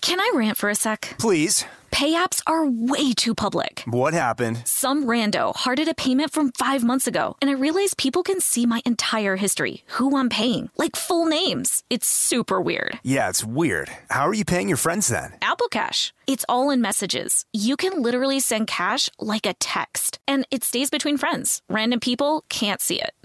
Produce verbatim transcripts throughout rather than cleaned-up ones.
Can I rant for a sec? Please. Pay apps are way too public. What happened? Some rando hearted a payment from five months ago, and I realized people can see my entire history, who I'm paying, like full names. It's super weird. Yeah, it's weird. How are you paying your friends then? Apple Cash. It's all in messages. You can literally send cash like a text, and it stays between friends. Random people can't see it.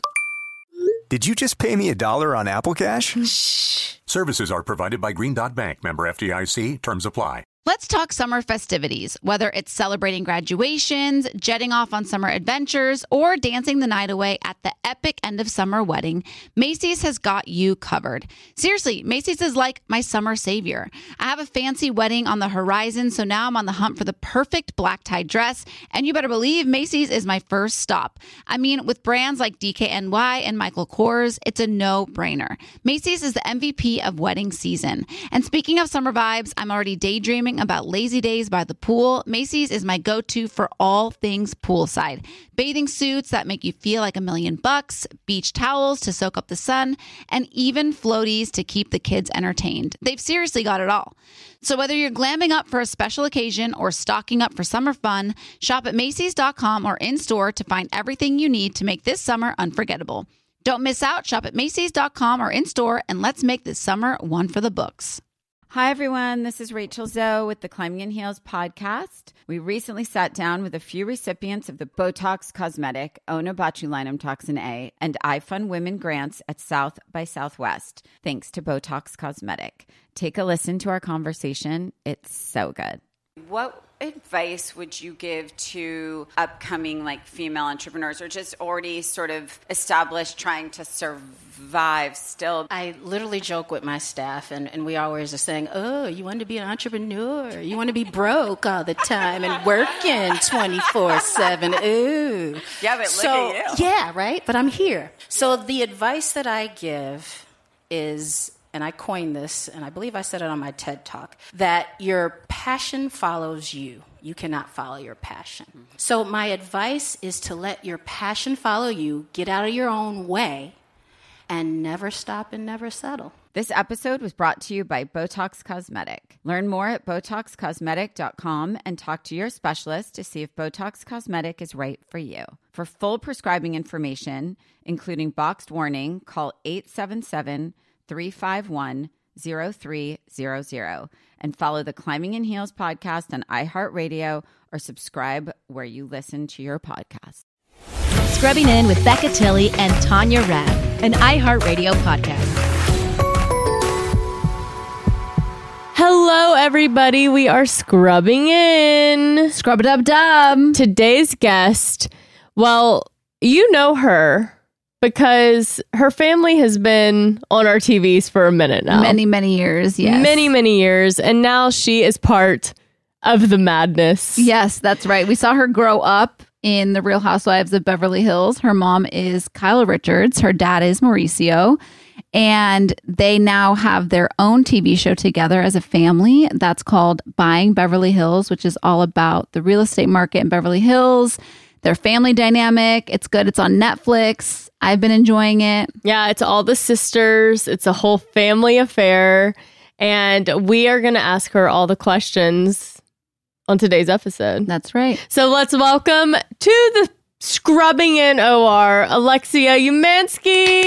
Did you just pay me a dollar on Apple Cash? Shh. Services are provided by Green Dot Bank. Member F D I C. Terms apply. Let's talk summer festivities, whether it's celebrating graduations, jetting off on summer adventures, or dancing the night away at the epic end of summer wedding. Macy's has got you covered. Seriously, Macy's is like my summer savior. I have a fancy wedding on the horizon, so now I'm on the hunt for the perfect black tie dress, and you better believe Macy's is my first stop. I mean, with brands like D K N Y and Michael Kors, it's a no-brainer. Macy's is the M V P of wedding season. And speaking of summer vibes, I'm already daydreaming about lazy days by the pool. Macy's is my go-to for all things poolside. Bathing suits that make you feel like a million bucks, beach towels to soak up the sun, and even floaties to keep the kids entertained. They've seriously got it all. So whether you're glamming up for a special occasion or stocking up for summer fun, shop at Macys dot com or in-store to find everything you need to make this summer unforgettable. Don't miss out. Shop at Macys dot com or in-store, and let's make this summer one for the books. Hi, everyone. This is Rachel Zoe with the Climbing in Heels podcast. We recently sat down with a few recipients of the Botox Cosmetic, Onabotulinum Toxin A, and iFund Women grants at South by Southwest, thanks to Botox Cosmetic. Take a listen to our conversation. It's so good. What advice would you give to upcoming like female entrepreneurs or just already sort of established trying to survive still? I literally joke with my staff, and, and we always are saying, oh, you want to be an entrepreneur. You want to be broke all the time and working twenty-four seven. Ooh. Yeah, but look so, at you. Yeah, right? But I'm here. So the advice that I give is, and I coined this, and I believe I said it on my TED Talk, that your passion follows you. You cannot follow your passion. Mm-hmm. So my advice is to let your passion follow you, get out of your own way, and never stop and never settle. This episode was brought to you by Botox Cosmetic. Learn more at Botox Cosmetic dot com and talk to your specialist to see if Botox Cosmetic is right for you. For full prescribing information, including boxed warning, call eight seven seven, three five one, zero three zero zero and follow the Climbing in Heels podcast on iHeartRadio or subscribe where you listen to your podcast. Scrubbing In with Becca Tilley and Tanya Rad, an iHeartRadio podcast. Hello, everybody. We are scrubbing in. Scrub-a-dub-dub. Today's guest, well, you know her because her family has been on our T Vs for a minute now. Many, many years, yes. Many, many years. And now she is part of the madness. Yes, that's right. We saw her grow up in The Real Housewives of Beverly Hills. Her mom is Kyle Richards. Her dad is Mauricio. And they now have their own T V show together as a family that's called Buying Beverly Hills, which is all about the real estate market in Beverly Hills, their family dynamic. It's good. It's on Netflix. I've been enjoying it. Yeah, it's all the sisters. It's a whole family affair. And we are going to ask her all the questions on today's episode. That's right. So let's welcome to the Scrubbing In O R, Alexia Umansky.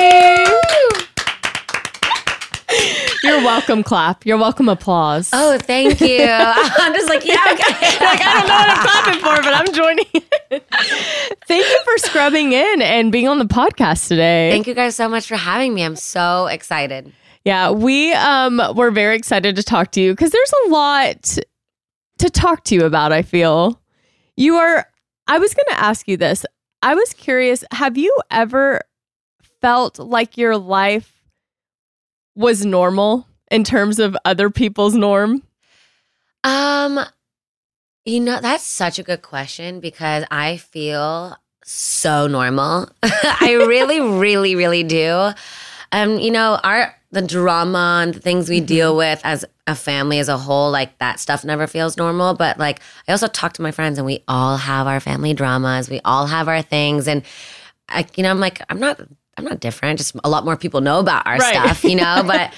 You're welcome, clap. You're welcome, applause. Oh, thank you. I'm just like, yeah, okay. Like, I don't know what I'm clapping for, but I'm joining. Thank you for scrubbing in and being on the podcast today. Thank you guys so much for having me. I'm so excited. Yeah, we um were very excited to talk to you because there's a lot to talk to you about, I feel. You are, I was going to ask you this. I was curious, have you ever felt like your life was normal in terms of other people's norm? Um, you know, that's such a good question because I feel so normal. I really, really, really do. Um, you know, our the drama and the things we mm-hmm. deal with as a family as a whole, like that stuff never feels normal. But like, I also talk to my friends and we all have our family dramas. We all have our things. And I, you know, I'm like, I'm not, I'm not different. Just a lot more people know about our right. stuff, you know, but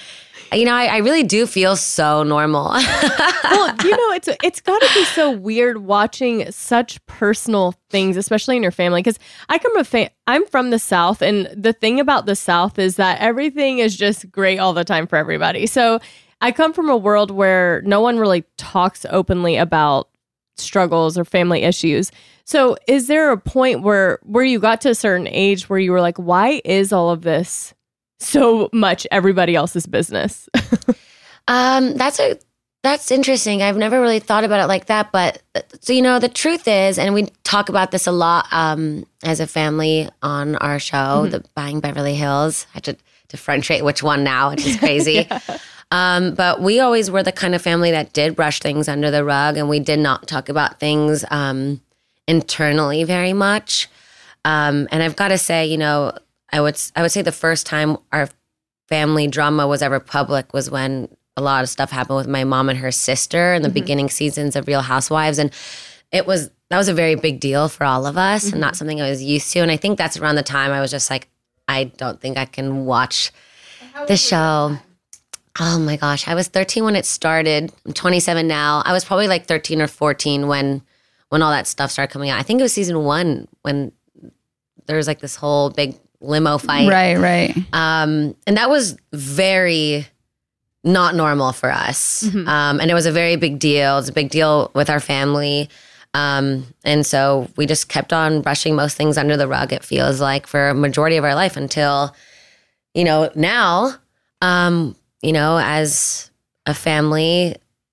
you know, I, I really do feel so normal. Well, you know, it's it's got to be so weird watching such personal things, especially in your family. Because I come from a fa- I'm from the South, and the thing about the South is that everything is just great all the time for everybody. So I come from a world where no one really talks openly about struggles or family issues. So is there a point where where you got to a certain age where you were like, why is all of this so much everybody else's business? um, that's a that's interesting. I've never really thought about it like that. But so you know, the truth is, and we talk about this a lot um, as a family on our show, mm-hmm. the Buying Beverly Hills. I had to differentiate which one now, which is crazy. yeah. Um, but we always were the kind of family that did brush things under the rug, and we did not talk about things um, internally very much. Um, and I've got to say, you know, I would I would say the first time our family drama was ever public was when a lot of stuff happened with my mom and her sister in the mm-hmm. beginning seasons of Real Housewives, and it was that was a very big deal for all of us, mm-hmm. and not something I was used to. And I think that's around the time I was just like, I don't think I can watch the show. Oh my gosh, I was thirteen when it started. I'm twenty-seven now. I was probably like thirteen or fourteen when when all that stuff started coming out. I think it was season one when there was like this whole big limo fight. Right, right. Um, and that was very not normal for us. Mm-hmm. Um, and it was a very big deal. It was a big deal with our family. Um, and so we just kept on brushing most things under the rug, it feels like, for a majority of our life until, you know, now, um, you know, as a family,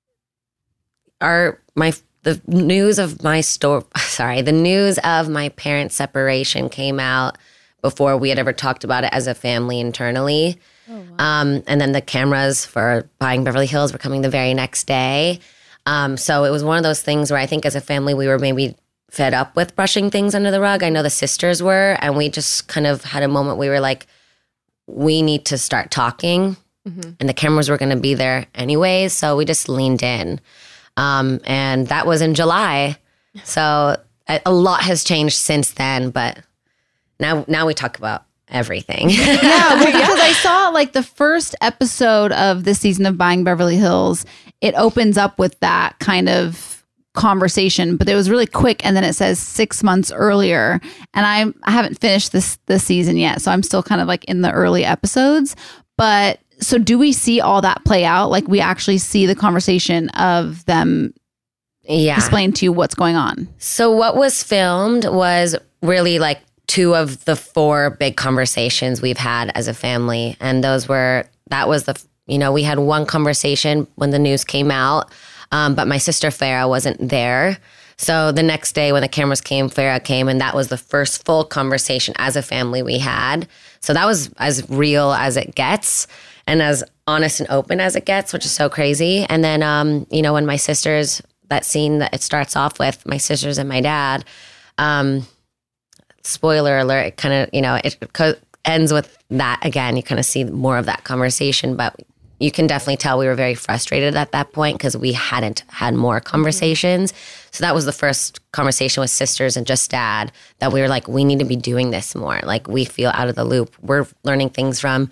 our, my, the news of my store, sorry, the news of my parents' separation came out before we had ever talked about it as a family internally. Oh, wow. Um, and then the cameras for Buying Beverly Hills were coming the very next day. Um, so it was one of those things where I think as a family, we were maybe fed up with brushing things under the rug. I know the sisters were, and we just kind of had a moment we were like, we need to start talking. Mm-hmm. And the cameras were going to be there anyways. So we just leaned in. Um, and that was in July. So a, a lot has changed since then, but now, now we talk about everything. Yeah, well, because I saw like the first episode of this season of Buying Beverly Hills, it opens up with that kind of conversation, but it was really quick, and then it says six months earlier, and I I haven't finished this this season yet, so I'm still kind of like in the early episodes. But so do we see all that play out? Like we actually see the conversation of them yeah. explain to you what's going on? So what was filmed was really like two of the four big conversations we've had as a family. And those were, that was the, you know, we had one conversation when the news came out, um, but my sister Farrah wasn't there. So the next day when the cameras came, Farrah came, and that was the first full conversation as a family we had. So that was as real as it gets and as honest and open as it gets, which is so crazy. And then, um, you know, when my sisters, that scene that it starts off with, my sisters and my dad, um, spoiler alert, it kind of, you know, it co- ends with that again. You kind of see more of that conversation, but you can definitely tell we were very frustrated at that point because we hadn't had more conversations. Mm-hmm. So that was the first conversation with sisters and just dad that we were like, we need to be doing this more. Like we feel out of the loop. We're learning things from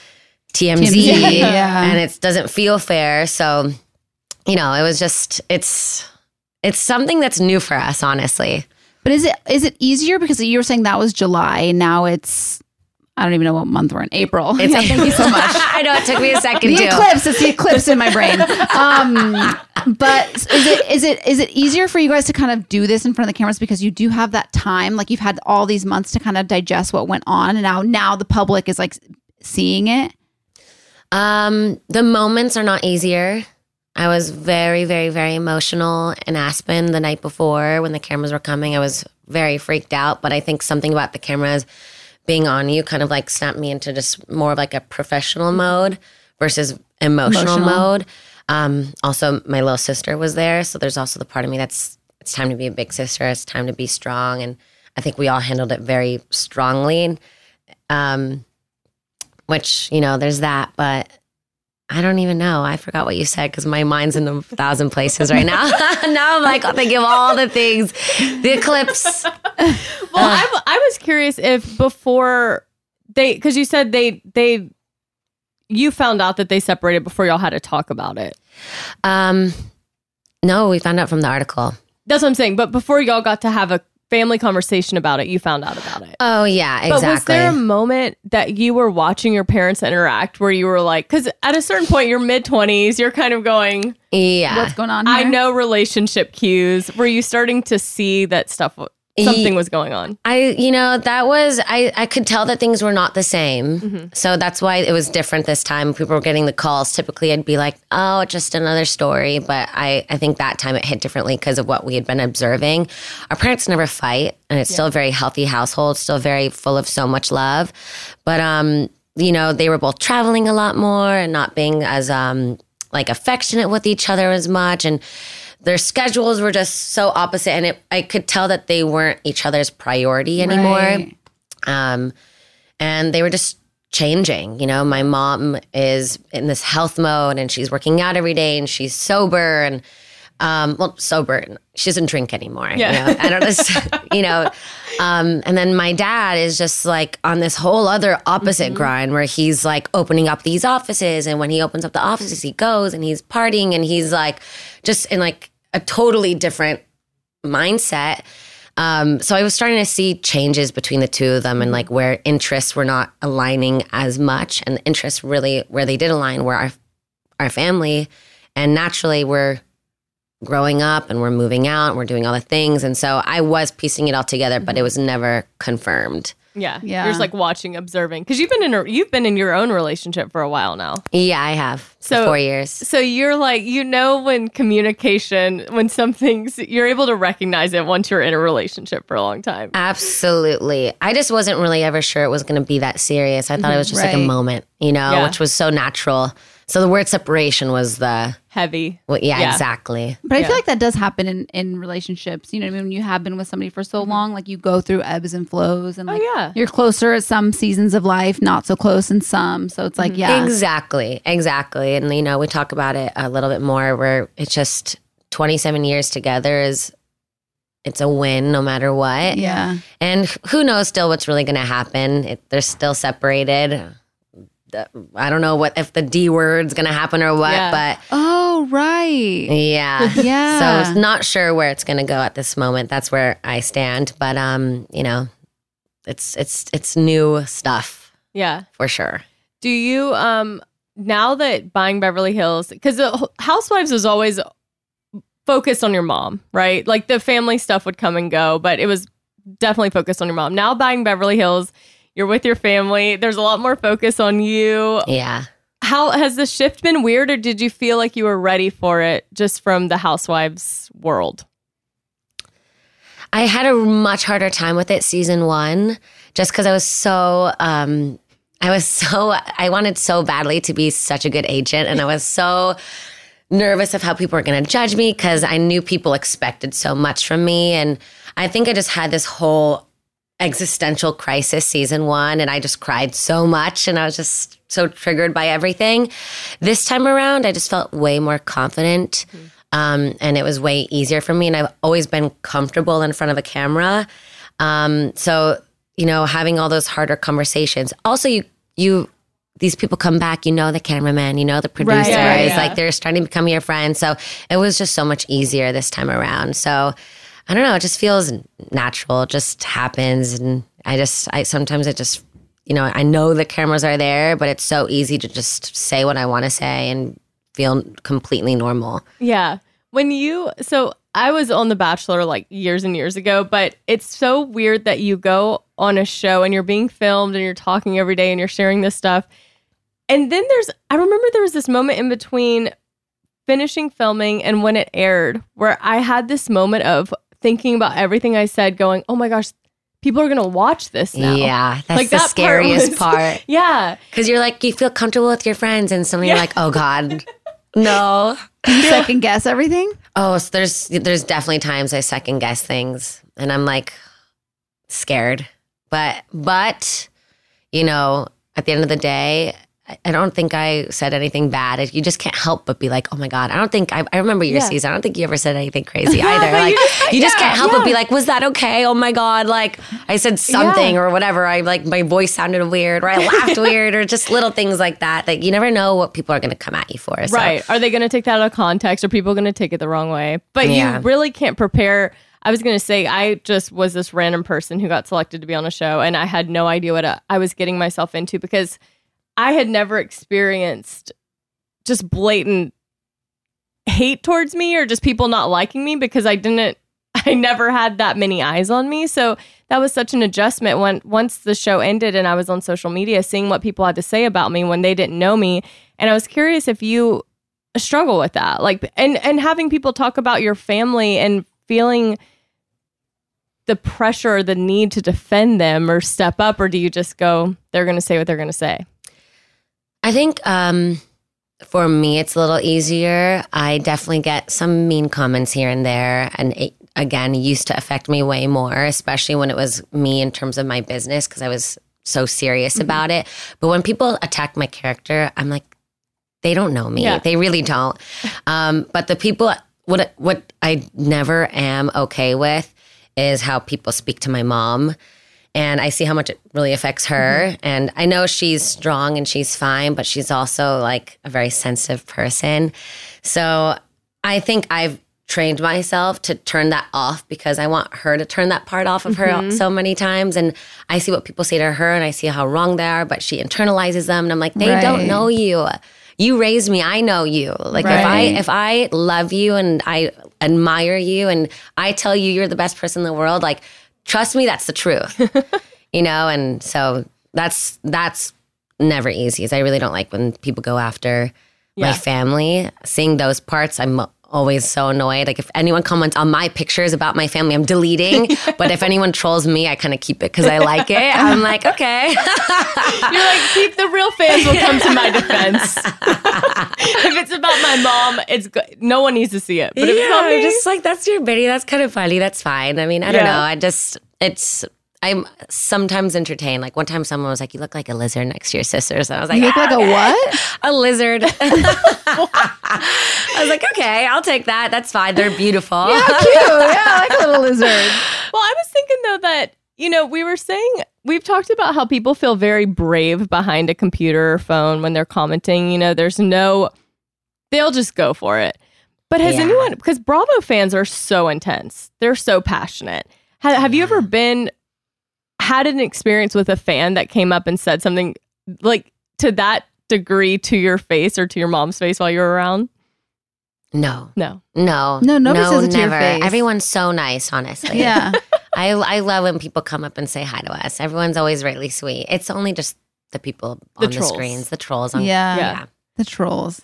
T M Z yeah. and it doesn't feel fair. So, you know, it was just, it's, it's something that's new for us, honestly. But is it is it easier because you were saying that was July, now it's, I don't even know what month we're in, April. It's yeah, thank you so much. I know, it took me a second the too. eclipse, it's the eclipse in my brain. Um, but is it is it is it easier for you guys to kind of do this in front of the cameras because you do have that time? Like you've had all these months to kind of digest what went on, and now now the public is like seeing it? Um, the moments are not easier. I was very, very, very emotional in Aspen the night before when the cameras were coming. I was very freaked out, but I think something about the cameras being on you kind of like snapped me into just more of like a professional mode versus emotional, emotional. mode. Um, also, my little sister was there, so there's also the part of me that's, it's time to be a big sister, it's time to be strong, and I think we all handled it very strongly, um, which, you know, there's that, but I don't even know. I forgot what you said because my mind's in a thousand places right now. Now I'm like, I'll think of all the things. The eclipse. Well, uh, I, I was curious if before they, because you said they they you found out that they separated before y'all had to talk about it? Um, no, we found out from the article. That's what I'm saying. But before y'all got to have a family conversation about it, you found out about it. Oh, yeah, exactly. But was there a moment that you were watching your parents interact where you were like, because at a certain point, you're mid-twenties, you're kind of going, yeah, what's going on here? I know relationship cues. Were you starting to see that stuff, something was going on? I, you know, that was, I, I could tell that things were not the same. Mm-hmm. So that's why it was different this time. People were getting the calls. Typically, I'd be like, oh, just another story. But I, I think that time it hit differently because of what we had been observing. Our parents never fight, and it's yeah. still a very healthy household, still very full of so much love. But, um, you know, they were both traveling a lot more and not being as, um, like, affectionate with each other as much. And their schedules were just so opposite, and it, I could tell that they weren't each other's priority anymore. Right. Um, and they were just changing. You know, my mom is in this health mode, and she's working out every day, and she's sober, and um, well, sober. She doesn't drink anymore. Yeah. You know? I don't know. You know, um, and then my dad is just like on this whole other opposite mm-hmm. grind where he's like opening up these offices, and when he opens up the offices, he goes and he's partying, and he's like just in like a totally different mindset. Um, so I was starting to see changes between the two of them, and like where interests were not aligning as much, and the interests really where they did align were our our family, and naturally we're growing up and we're moving out and we're doing all the things. And so I was piecing it all together, but it was never confirmed. Yeah. Yeah. You're just like watching, observing. Because you've been in a, you've been in your own relationship for a while now. Yeah, I have. So for four years. So you're like, you know, when communication, when something's, you're able to recognize it once you're in a relationship for a long time. Absolutely. I just wasn't really ever sure it was going to be that serious. I thought it was just right. like a moment, you know, yeah. which was so natural. So the word separation was the heavy. Well, yeah, yeah, exactly. But I yeah. feel like that does happen in, in relationships. You know what I mean? When you have been with somebody for so long, like you go through ebbs and flows, and like oh, yeah. you're closer at some seasons of life, not so close in some. So it's like, mm-hmm. yeah. Exactly. Exactly. And, you know, we talk about it a little bit more where it's just twenty-seven years together is, it's a win no matter what. Yeah. And who knows still what's really going to happen. It, they're still separated. I don't know what if the D word's gonna happen or what, yeah. but oh right, yeah, yeah. So not sure where it's gonna go at this moment. That's where I stand. But um, you know, it's it's it's new stuff. Yeah, for sure. Do you um now that buying Beverly Hills, because the Housewives was always focused on your mom, right? Like the family stuff would come and go, but it was definitely focused on your mom. Now buying Beverly Hills, you're with your family. There's a lot more focus on you. Yeah. How has the shift been weird, or did you feel like you were ready for it just from the Housewives world? I had a much harder time with it season one, just because I was so, um, I was so, I wanted so badly to be such a good agent. And I was so nervous of how people were going to judge me because I knew people expected so much from me. And I think I just had this whole existential crisis season one, and I just cried so much, and I was just so triggered by everything. This time around, I just felt way more confident, mm-hmm. um, and it was way easier for me, and I've always been comfortable in front of a camera. Um, so, you know, having all those harder conversations. Also, you, you, these people come back, you know the cameraman, you know the producers, right, right, yeah. like they're starting to become your friends. So it was just so much easier this time around. So I don't know, it just feels natural. It just happens. And I just, I sometimes it just, you know, I know the cameras are there, but it's so easy to just say what I want to say and feel completely normal. Yeah. When you, so I was on The Bachelor like years and years ago, but it's so weird that you go on a show and you're being filmed and you're talking every day and you're sharing this stuff. And then there's, I remember there was this moment in between finishing filming and when it aired where I had this moment of thinking about everything I said, going, oh my gosh, people are going to watch this now. Yeah, that's like, the that scariest part. Was, part. Yeah. Because you're like, you feel comfortable with your friends and suddenly yeah. you're like, oh God, no. You second guess everything? Oh, so there's, there's definitely times I second guess things and I'm like scared. But, but, you know, at the end of the day, I, I don't think I said anything bad. You just can't help but be like, oh my God, I don't think, I, I remember your Yeah. season. I don't think you ever said anything crazy either. Like, you just, you just yeah, can't help yeah. but be like, was that okay? Oh my God. Like I said something Yeah. or whatever. I like, my voice sounded weird or I laughed weird or just little things like that. Like you never know what people are going to come at you for. So. Right. Are they going to take that out of context? Are people going to take it the wrong way? But Yeah. you really can't prepare. I was going to say, I just was this random person who got selected to be on a show, and I had no idea what I I was getting myself into because I had never experienced just blatant hate towards me or just people not liking me because I didn't, I never had that many eyes on me. So that was such an adjustment when once the show ended and I was on social media, seeing what people had to say about me when they didn't know me. And I was curious if you struggle with that, like, and, and having people talk about your family and feeling the pressure or the need to defend them or step up, or do you just go, they're going to say what they're going to say? I think um, for me, it's a little easier. I definitely get some mean comments here and there. And it, again, it used to affect me way more, especially when it was me in terms of my business, because I was so serious mm-hmm. about it. But when people attack my character, I'm like, they don't know me. Yeah. They really don't. Um, but the people, what what I never am okay with is how people speak to my mom. And I see how much it really affects her. Mm-hmm. And I know she's strong and she's fine, but she's also like a very sensitive person. So I think I've trained myself to turn that off because I want her to turn that part off of her mm-hmm. so many times. And I see what people say to her and I see how wrong they are, but she internalizes them. And I'm like, they right. don't know you. You raised me. I know you. Like right. if I if I love you and I admire you and I tell you you're the best person in the world, like, trust me, that's the truth, you know? And so that's, that's never easy. I really don't like when people go after yeah. my family. Seeing those parts, I'm always so annoyed. Like if anyone comments on my pictures about my family, I'm deleting. But if anyone trolls me, I kind of keep it because I like it. I'm like, okay. You're like, keep the real fans will come to my defense. If it's about my mom, it's good. No one needs to see it. But if yeah, it's about me, just like, that's your video. That's kind of funny. That's fine. I mean, I don't Yeah. know. I just, it's, I'm sometimes entertained. Like one time someone was like, you look like a lizard next to your sisters. And I was like, You look ah, like a okay. what? A lizard. I was like, okay, I'll take that. That's fine. They're beautiful. Yeah, cute. Yeah, I like a little lizard. Well, I was thinking though that, you know, we were saying, we've talked about how people feel very brave behind a computer or phone when they're commenting. You know, there's no, they'll just go for it. But has Yeah. anyone, because Bravo fans are so intense, they're so passionate. Ha- have you ever been, had an experience with a fan that came up and said something like to that degree to your face or to your mom's face while you were around? No. No. No. No, nobody no, says it to your never. face. Everyone's so nice, honestly. Yeah. I I love when people come up and say hi to us. Everyone's always really sweet. It's only just the people The on the trolls. screens, the trolls. On, Yeah. yeah. The trolls.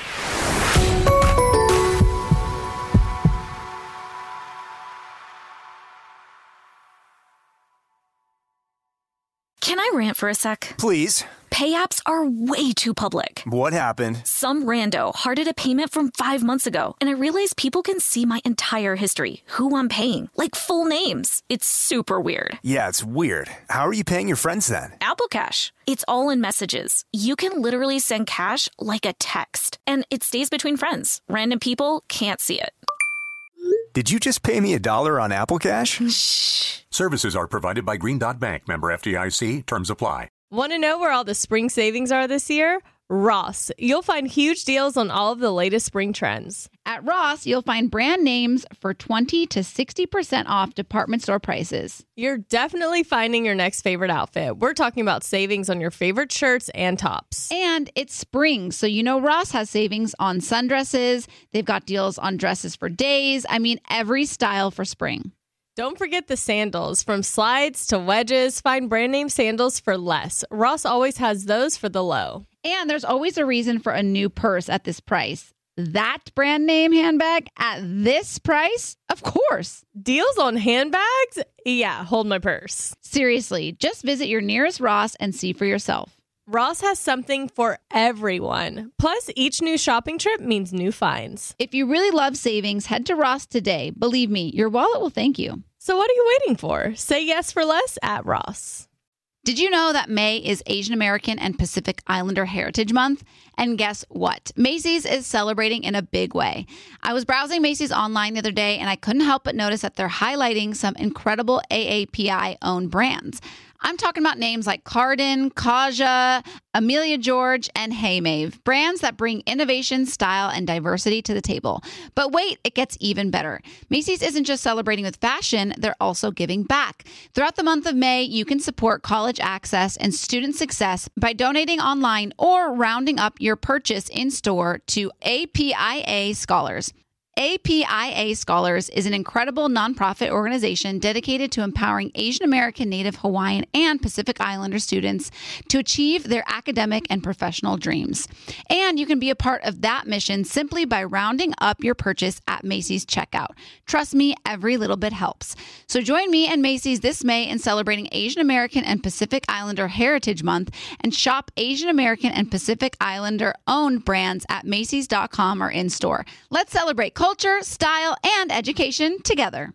Can I rant for a sec? Please. Pay apps are way too public. What happened? Some rando hearted a payment from five months ago, and I realized people can see my entire history, who I'm paying, like full names. It's super weird. Yeah, it's weird. How are you paying your friends then? Apple Cash. It's all in messages. You can literally send cash like a text, and it stays between friends. Random people can't see it. Did you just pay me a dollar on Apple Cash? Shh. Services are provided by Green Dot Bank, member F D I C. Terms apply. Want to know where all the spring savings are this year? Ross. You'll find huge deals on all of the latest spring trends. At Ross, you'll find brand names for twenty to sixty percent off department store prices. You're definitely finding your next favorite outfit. We're talking about savings on your favorite shirts and tops. And it's spring, so you know Ross has savings on sundresses. They've got deals on dresses for days. I mean, every style for spring. Don't forget the sandals. From slides to wedges, find brand name sandals for less. Ross always has those for the low. And there's always a reason for a new purse at this price. That brand name handbag at this price? Of course. Deals on handbags? Yeah, hold my purse. Seriously, just visit your nearest Ross and see for yourself. Ross has something for everyone. Plus, each new shopping trip means new finds. If you really love savings, head to Ross today. Believe me, your wallet will thank you. So what are you waiting for? Say yes for less at Ross. Did you know that May is Asian American and Pacific Islander Heritage Month? And guess what? Macy's is celebrating in a big way. I was browsing Macy's online the other day, and I couldn't help but notice that they're highlighting some incredible A A P I-owned brands. I'm talking about names like Cardin, Kaja, Amelia George, and Hey Mave, brands that bring innovation, style, and diversity to the table. But wait, it gets even better. Macy's isn't just celebrating with fashion, they're also giving back. Throughout the month of May, you can support college access and student success by donating online or rounding up your purchase in store to A P I A Scholars. A P I A Scholars is an incredible nonprofit organization dedicated to empowering Asian American, Native Hawaiian, and Pacific Islander students to achieve their academic and professional dreams. And you can be a part of that mission simply by rounding up your purchase at Macy's checkout. Trust me, every little bit helps. So join me and Macy's this May in celebrating Asian American and Pacific Islander Heritage Month and shop Asian American and Pacific Islander owned brands at Macy's dot com or in store. Let's celebrate culture, style, and education together.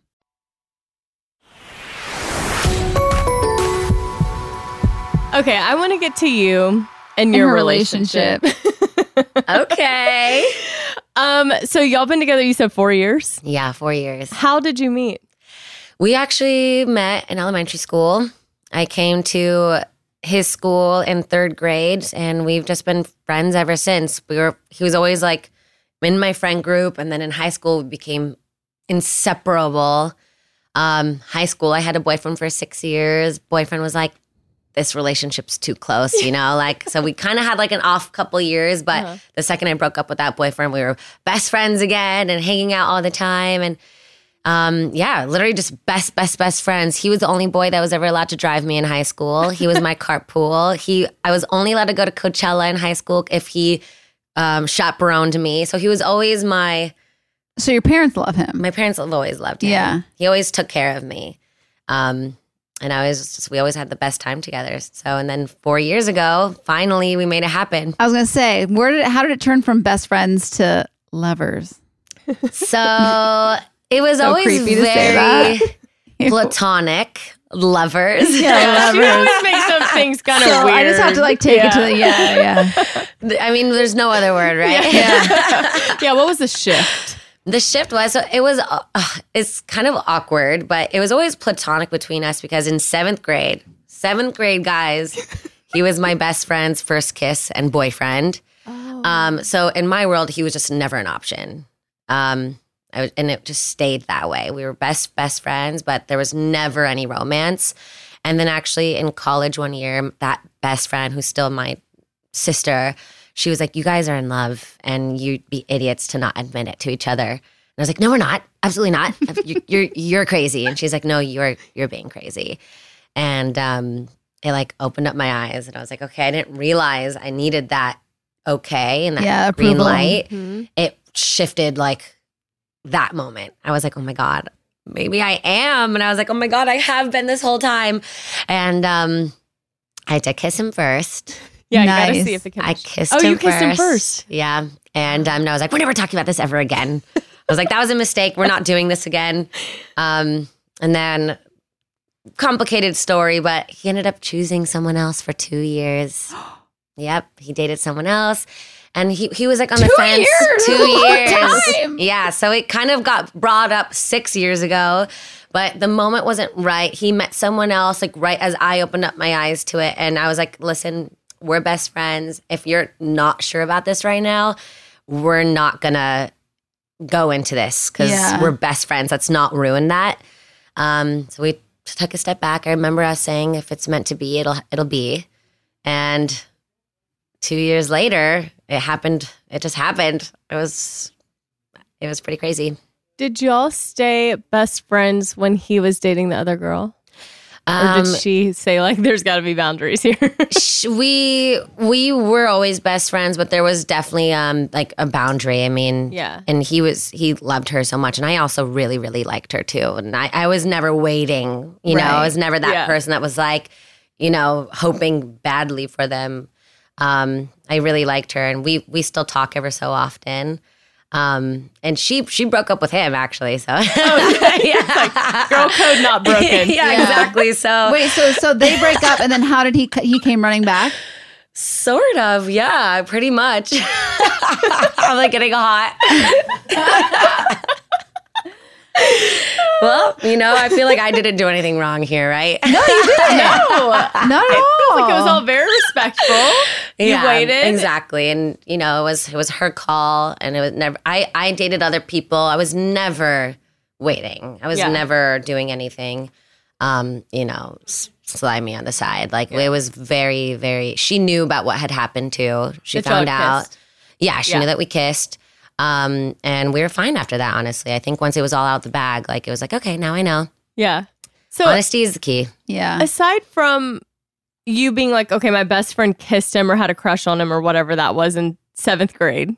Okay, I want to get to you and your relationship. relationship. Okay. Um, so y'all been together, you said four years? Yeah, four years. How did you meet? We actually met in elementary school. I came to his school in third grade, and we've just been friends ever since. We were. He was always like in my friend group, and then in high school we became inseparable. Um, high school, I had a boyfriend for six years. Boyfriend was like, this relationship's too close, you know? Like, so we kind of had like an off couple years, but uh-huh. the second I broke up with that boyfriend, we were best friends again and hanging out all the time. And um, yeah, literally just best, best, best friends. He was the only boy that was ever allowed to drive me in high school. He was my carpool. He, I was only allowed to go to Coachella in high school if he Um, chaperoned me. So he was always my... So your parents love him? My parents have always loved him. Yeah. He always took care of me. Um, and I was just, we always had the best time together. So, and then four years ago, finally we made it happen. I was going to say, where did it, how did it turn from best friends to lovers? So it was so always creepy to very say that. platonic. Lovers. Yeah, lovers. She always makes some things kind of so weird. I just have to like take yeah. it to the, yeah, yeah. I mean, there's no other word, right? Yeah. Yeah. Yeah, what was the shift? The shift was, so it was, uh, it's kind of awkward, but it was always platonic between us because in seventh grade, seventh grade guys, he was my best friend's first kiss and boyfriend. Oh. Um, so in my world, he was just never an option. Um, I was, and it just stayed that way. We were best, best friends, but there was never any romance. And then actually in college one year, that best friend who's still my sister, she was like, you guys are in love and you'd be idiots to not admit it to each other. And I was like, no, we're not. Absolutely not. you're, you're, you're crazy. And she's like, no, you're, you're being crazy. And um, it like opened up my eyes and I was like, okay, I didn't realize I needed that okay and that yeah, green approval. light. Mm-hmm. It shifted like that moment. I was like, oh my God, maybe I am. And I was like, oh my God, I have been this whole time. And um, I had to kiss him first. Yeah, nice. You gotta see if it can. I kissed oh, him you kissed first. him first. Yeah. And um, I was like, we're never talking about this ever again. I was like, that was a mistake. We're not doing this again. Um, and then complicated story, but he ended up choosing someone else for two years. Yep. He dated someone else. And he, he was like on two the fence. Years? Two years. Time. Yeah. So it kind of got brought up six years ago, but the moment wasn't right. He met someone else like right as I opened up my eyes to it. And I was like, listen, we're best friends. If you're not sure about this right now, we're not going to go into this because yeah. we're best friends. Let's not ruin that. Um, so we took a step back. I remember us saying, if it's meant to be, it'll it'll be. And two years later, it happened. It just happened. It was, it was pretty crazy. Did y'all stay best friends when he was dating the other girl? Um, or did she say like, there's got to be boundaries here? we we were always best friends, but there was definitely um like a boundary. I mean, yeah. And he was he loved her so much, and I also really really liked her too. And I, I was never waiting. You right. know, I was never that yeah. person that was like, you know, hoping badly for them. Um, I really liked her, and we we still talk ever so often. Um, and she she broke up with him actually. So Oh, yeah. Like, girl code not broken. yeah, Yeah. exactly. So Wait, so so they break up, and then how did he he came running back? sort of, yeah, pretty much. I'm like getting hot. Well, you know, I feel like I didn't do anything wrong here, right? No, you didn't. No. Not at all. It feels like it was all very respectful. You Yeah, waited. exactly, and you know, it was it was her call, and it was never. I I dated other people. I was never waiting. I was Yeah. never doing anything. Um, you know, s- slimy on the side. Like it was very, very. She knew about what had happened too. She That y'all found had out. kissed. Yeah, she Yeah. knew that we kissed. Um, and we were fine after that. Honestly, I think once it was all out the bag, like it was like, okay, now I know. Yeah. So Honesty is the key. Yeah. aside from you being like, okay, my best friend kissed him or had a crush on him or whatever that was in seventh grade,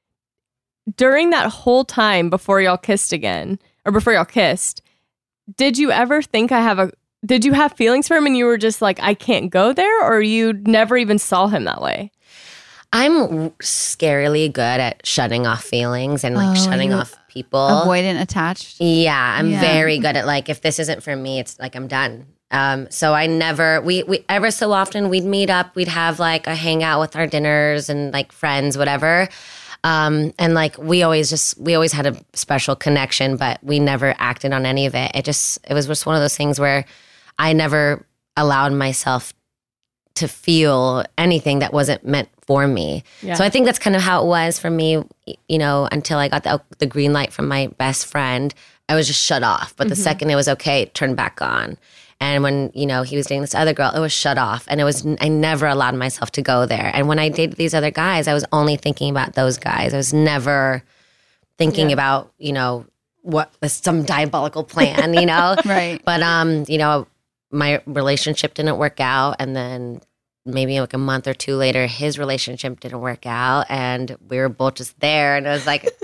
during that whole time before y'all kissed again or before y'all kissed, did you ever think I have a, did you have feelings for him and you were just like, I can't go there, or you never even saw him that way? I'm scarily good at shutting off feelings and like Oh, shutting you- off people. Avoidant attached. Yeah, I'm Yeah. very good at like if this isn't for me, it's like I'm done. Um, so I never we we ever so often we'd meet up, we'd have like a hangout with our dinners and like friends, whatever. Um, and like we always just we always had a special connection, but we never acted on any of it. It just it was just one of those things where I never allowed myself to feel anything that wasn't meant for me. Yeah. So I think that's kind of how it was for me, you know, until I got the, the green light from my best friend. I was just shut off. But the Mm-hmm. second it was okay, it turned back on. And when, you know, he was dating this other girl, it was shut off. And it was, I never allowed myself to go there. And when I dated these other guys, I was only thinking about those guys. I was never thinking Yeah. about, you know, what some diabolical plan, you know? Right. But, um, you know, my relationship didn't work out. And then maybe like a month or two later, his relationship didn't work out. And we were both just there. And I was like,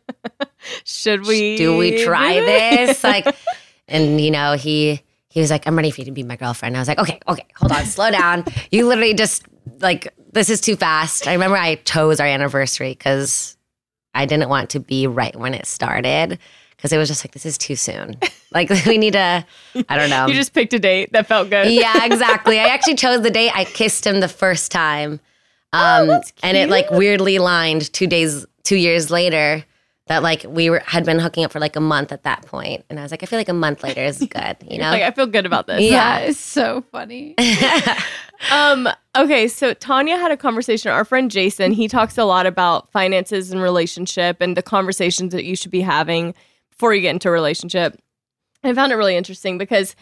Should we? do we try do this? Like, and you know, he he was like, I'm ready for you to be my girlfriend. I was like, okay, okay, hold on, slow down. You literally just like, this is too fast. I remember I chose our anniversary because I didn't want to be right when it started. Because it was just like, this is too soon. Like, we need to, I don't know. You just picked a date that felt good. Yeah, exactly. I actually chose the date I kissed him the first time. Um, that's and it like cute. weirdly lined two days, two years later that like we were had been hooking up for like a month at that point. And I was like, I feel like a month later is good, you know? Like, I feel good about this. Yeah. That is so funny. Um, okay, so Tanya had a conversation. Our friend Jason, he talks a lot about finances and relationship and the conversations that you should be having before you get into a relationship. And I found it really interesting because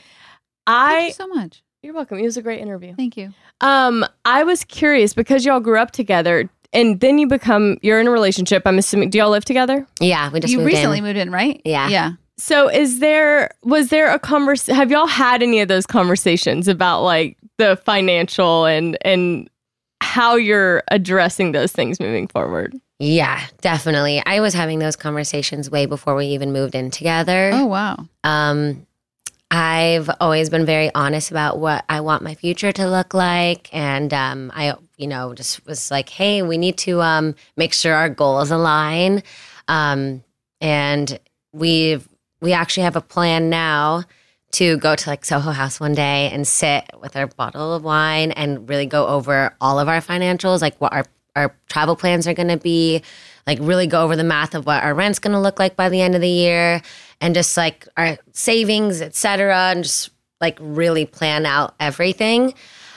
I Thank you so much. you're welcome. It was a great interview. Thank you. Um, I was curious because y'all grew up together and then you become you're in a relationship. I'm assuming, do y'all live together? Yeah, we just You moved recently in. moved in, right? Yeah. Yeah. So is there was there a convers have y'all had any of those conversations about like the financial and and how you're addressing those things moving forward? Yeah, definitely. I was having those conversations way before we even moved in together. Oh, wow. Um, I've always been very honest about what I want my future to look like. And um, I, you know, just was like, hey, we need to um, make sure our goals align. Um, and we've, we actually have a plan now to go to like Soho House one day and sit with our bottle of wine and really go over all of our financials, like what our, our travel plans are going to be, like really go over the math of what our rent's going to look like by the end of the year, and just like our savings, et cetera, and just like really plan out everything.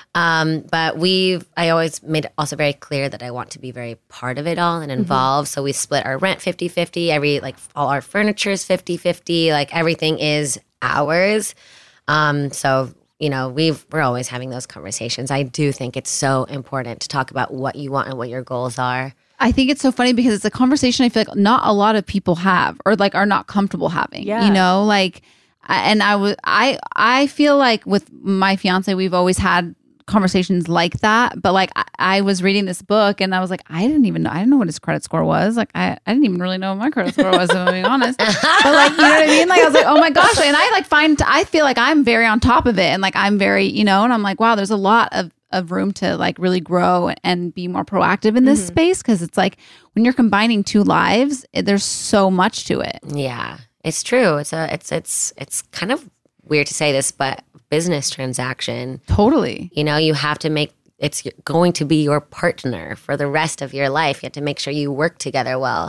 Um, but we've, I always made it also very clear that I want to be very part of it all and involved. So we split our rent fifty-fifty, every, like all our furniture is fifty-fifty, like everything is ours. Um, so, you know, we've, we're always having those conversations. I do think it's so important to talk about what you want and what your goals are. I think it's so funny because it's a conversation I feel like not a lot of people have or like are not comfortable having. Yeah. You know, like, I- and I was, I, I feel like with my fiance, we've always had conversations like that. But like, I, I was reading this book and I was like, I didn't even know, I didn't know what his credit score was. Like, I, I didn't even really know what my credit score was, if I'm being honest. But like, you know what I mean? Like, I was like, oh my gosh. And I like find, I feel like I'm very on top of it. And like, I'm very, you know, and I'm like, wow, there's a lot of, of room to like really grow and be more proactive in this Mm-hmm. space. Cause it's like when you're combining two lives, it, there's so much to it. Yeah, it's true. It's a, it's, it's, it's kind of weird to say this, but business transaction, Totally. you know, you have to make, it's going to be your partner for the rest of your life. You have to make sure you work together well.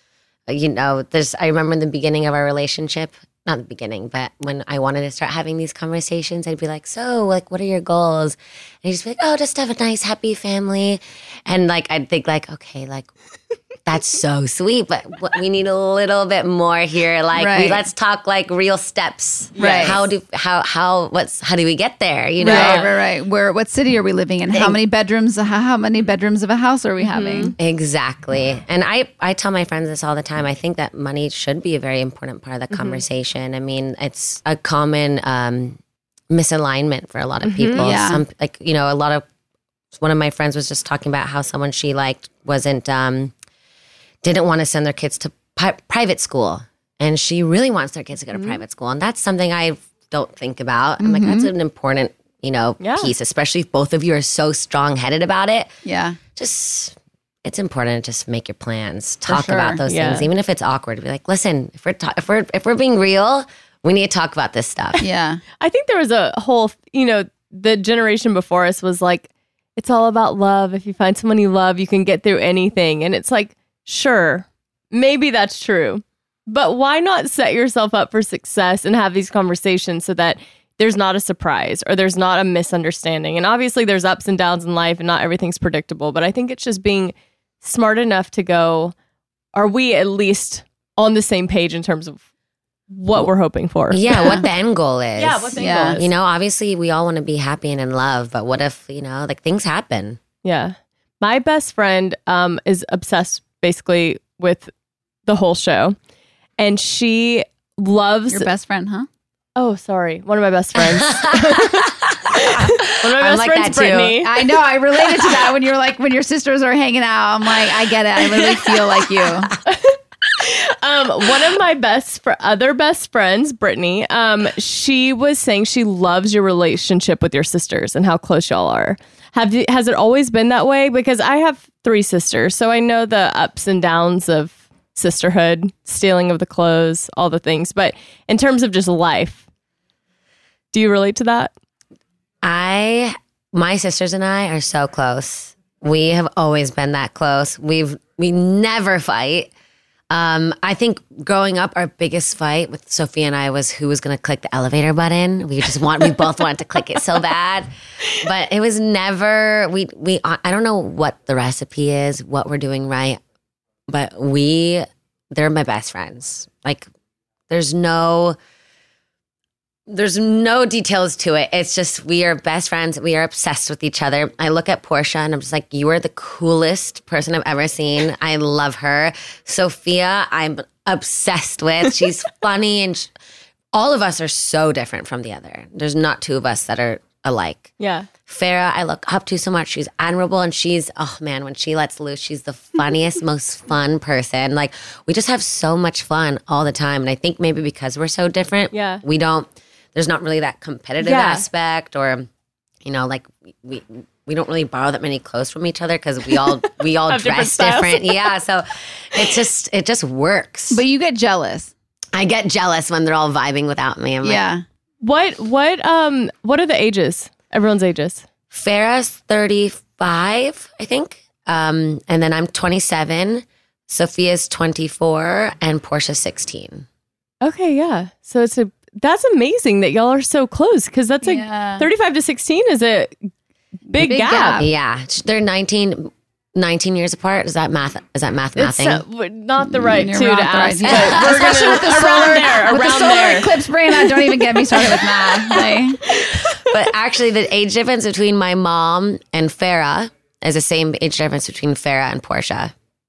You know, there's, I remember in the beginning of our relationship, not the beginning, but when I wanted to start having these conversations, I'd be like, so like, what are your goals? And he'd just be like, oh, just have a nice, happy family. And like, I'd think like, okay, like, that's so sweet, but what, we need a little bit more here. Like, Right. we, let's talk like real steps. Right. How do, how, how, what's, how do we get there? You know? Right, right, right. Where, what city are we living in? How many bedrooms, how, how many bedrooms of a house are we having? Exactly. And I, I tell my friends this all the time. I think that money should be a very important part of the conversation. I mean, it's a common um, misalignment for a lot of people. Yeah. Some, like, you know, a lot of, one of my friends was just talking about how someone she liked wasn't, um, didn't want to send their kids to pi- private school. And she really wants their kids to go to private school. And that's something I don't think about. I'm like, that's an important, you know, Yeah. piece, especially if both of you are so strong headed about it. Yeah. Just it's important to just make your plans, talk sure. about those Yeah. things, even if it's awkward. Be like, listen, if we're ta- if we're if we're being real, we need to talk about this stuff. Yeah. I think there was a whole, you know, the generation before us was like, it's all about love. If you find someone you love, you can get through anything. And it's like, sure, maybe that's true. But why not set yourself up for success and have these conversations so that there's not a surprise or there's not a misunderstanding? And obviously there's ups and downs in life and not everything's predictable. But I think it's just being smart enough to go, are we at least on the same page in terms of what we're hoping for? Yeah, what the end goal is. Yeah, what the end Yeah. goal is. You know, obviously we all want to be happy and in love, but what if, you know, like things happen? Yeah. My best friend um, is obsessed basically with the whole show. And she loves... Your best friend, huh? Oh, sorry. One of my best friends. One of my I'm best like friends, that too. Brittany. I know. I related to that when you were like, when your sisters are hanging out. I'm like, I get it. I literally feel like you. Um, one of my best fr- other best friends, Brittany, um, she was saying she loves your relationship with your sisters and how close y'all are. Have you, has it always been that way? Because I have three sisters, so I know the ups and downs of sisterhood, stealing of the clothes, all the things. But in terms of just life, do you relate to that? I, my sisters and I are so close. We have always been that close. We've, we never fight. Um, I think growing up, our biggest fight with Sophia and I was who was going to click the elevator button. We just want, we both wanted to click it so bad, but it was never, we, we, I don't know what the recipe is, what we're doing right, but we, they're my best friends. Like there's no, there's no details to it. It's just we are best friends. We are obsessed with each other. I look at Portia and I'm just like, you are the coolest person I've ever seen. I love her. Sophia, I'm obsessed with. She's funny and sh- all of us are so different from the other. There's not two of us that are alike. Yeah. Farah, I look up to so much. She's admirable and she's, oh man, when she lets loose, she's the funniest, most fun person. Like we just have so much fun all the time. And I think maybe because we're so different, Yeah. we don't, there's not really that competitive Yeah. aspect or, you know, like we we don't really borrow that many clothes from each other because we all we all Have different dress styles. different. Yeah. So it just it just works. But you get jealous. I get jealous when they're all vibing without me. I'm like, Yeah. What what um what are the ages? Everyone's ages. Farah's thirty-five, I think. Um, and then I'm twenty-seven. Sophia's twenty-four and Portia's sixteen. Okay, yeah. So it's a that's amazing that y'all are so close because that's like Yeah. thirty-five to sixteen is a big, Big gap. gap. Yeah. They're nineteen, nineteen years apart. Is that math? Is that math It's mathing? uh, w- not the right You're two not to the right- ask. yeah. but we're Especially gonna with the around solar, there, with the around solar there. eclipse brain. I don't even get me started with math. Like, But actually, the age difference between my mom and Farah is the same age difference between Farah and Portia.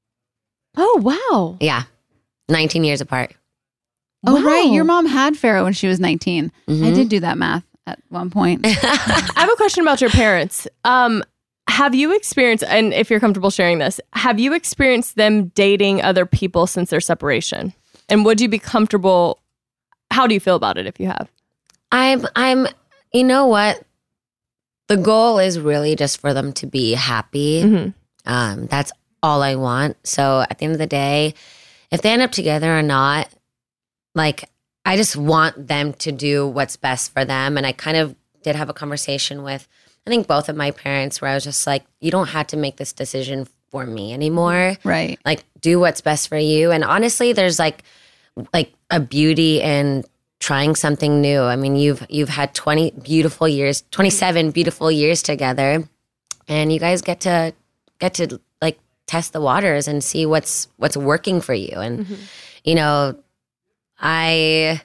Oh wow! Yeah. nineteen years apart. oh Wow. right, your mom had Pharaoh when she was nineteen. I did do that math at one point. I have a question about your parents. Um, have you experienced, and if you're comfortable sharing this, have you experienced them dating other people since their separation? And would you be comfortable? How do you feel about it if you have? I'm, I'm, you know what? the goal is really just for them to be happy. Mm-hmm. Um, that's all I want. So at the end of the day, if they end up together or not, like, I just want them to do what's best for them. And I kind of did have a conversation with, I think, both of my parents where I was just like, you don't have to make this decision for me anymore. Right. Like, do what's best for you. And honestly, there's like, like a beauty in trying something new. I mean, you've, you've had twenty beautiful years, twenty-seven beautiful years together, and you guys get to, get to like test the waters and see what's, what's working for you. And, mm-hmm. you know, I,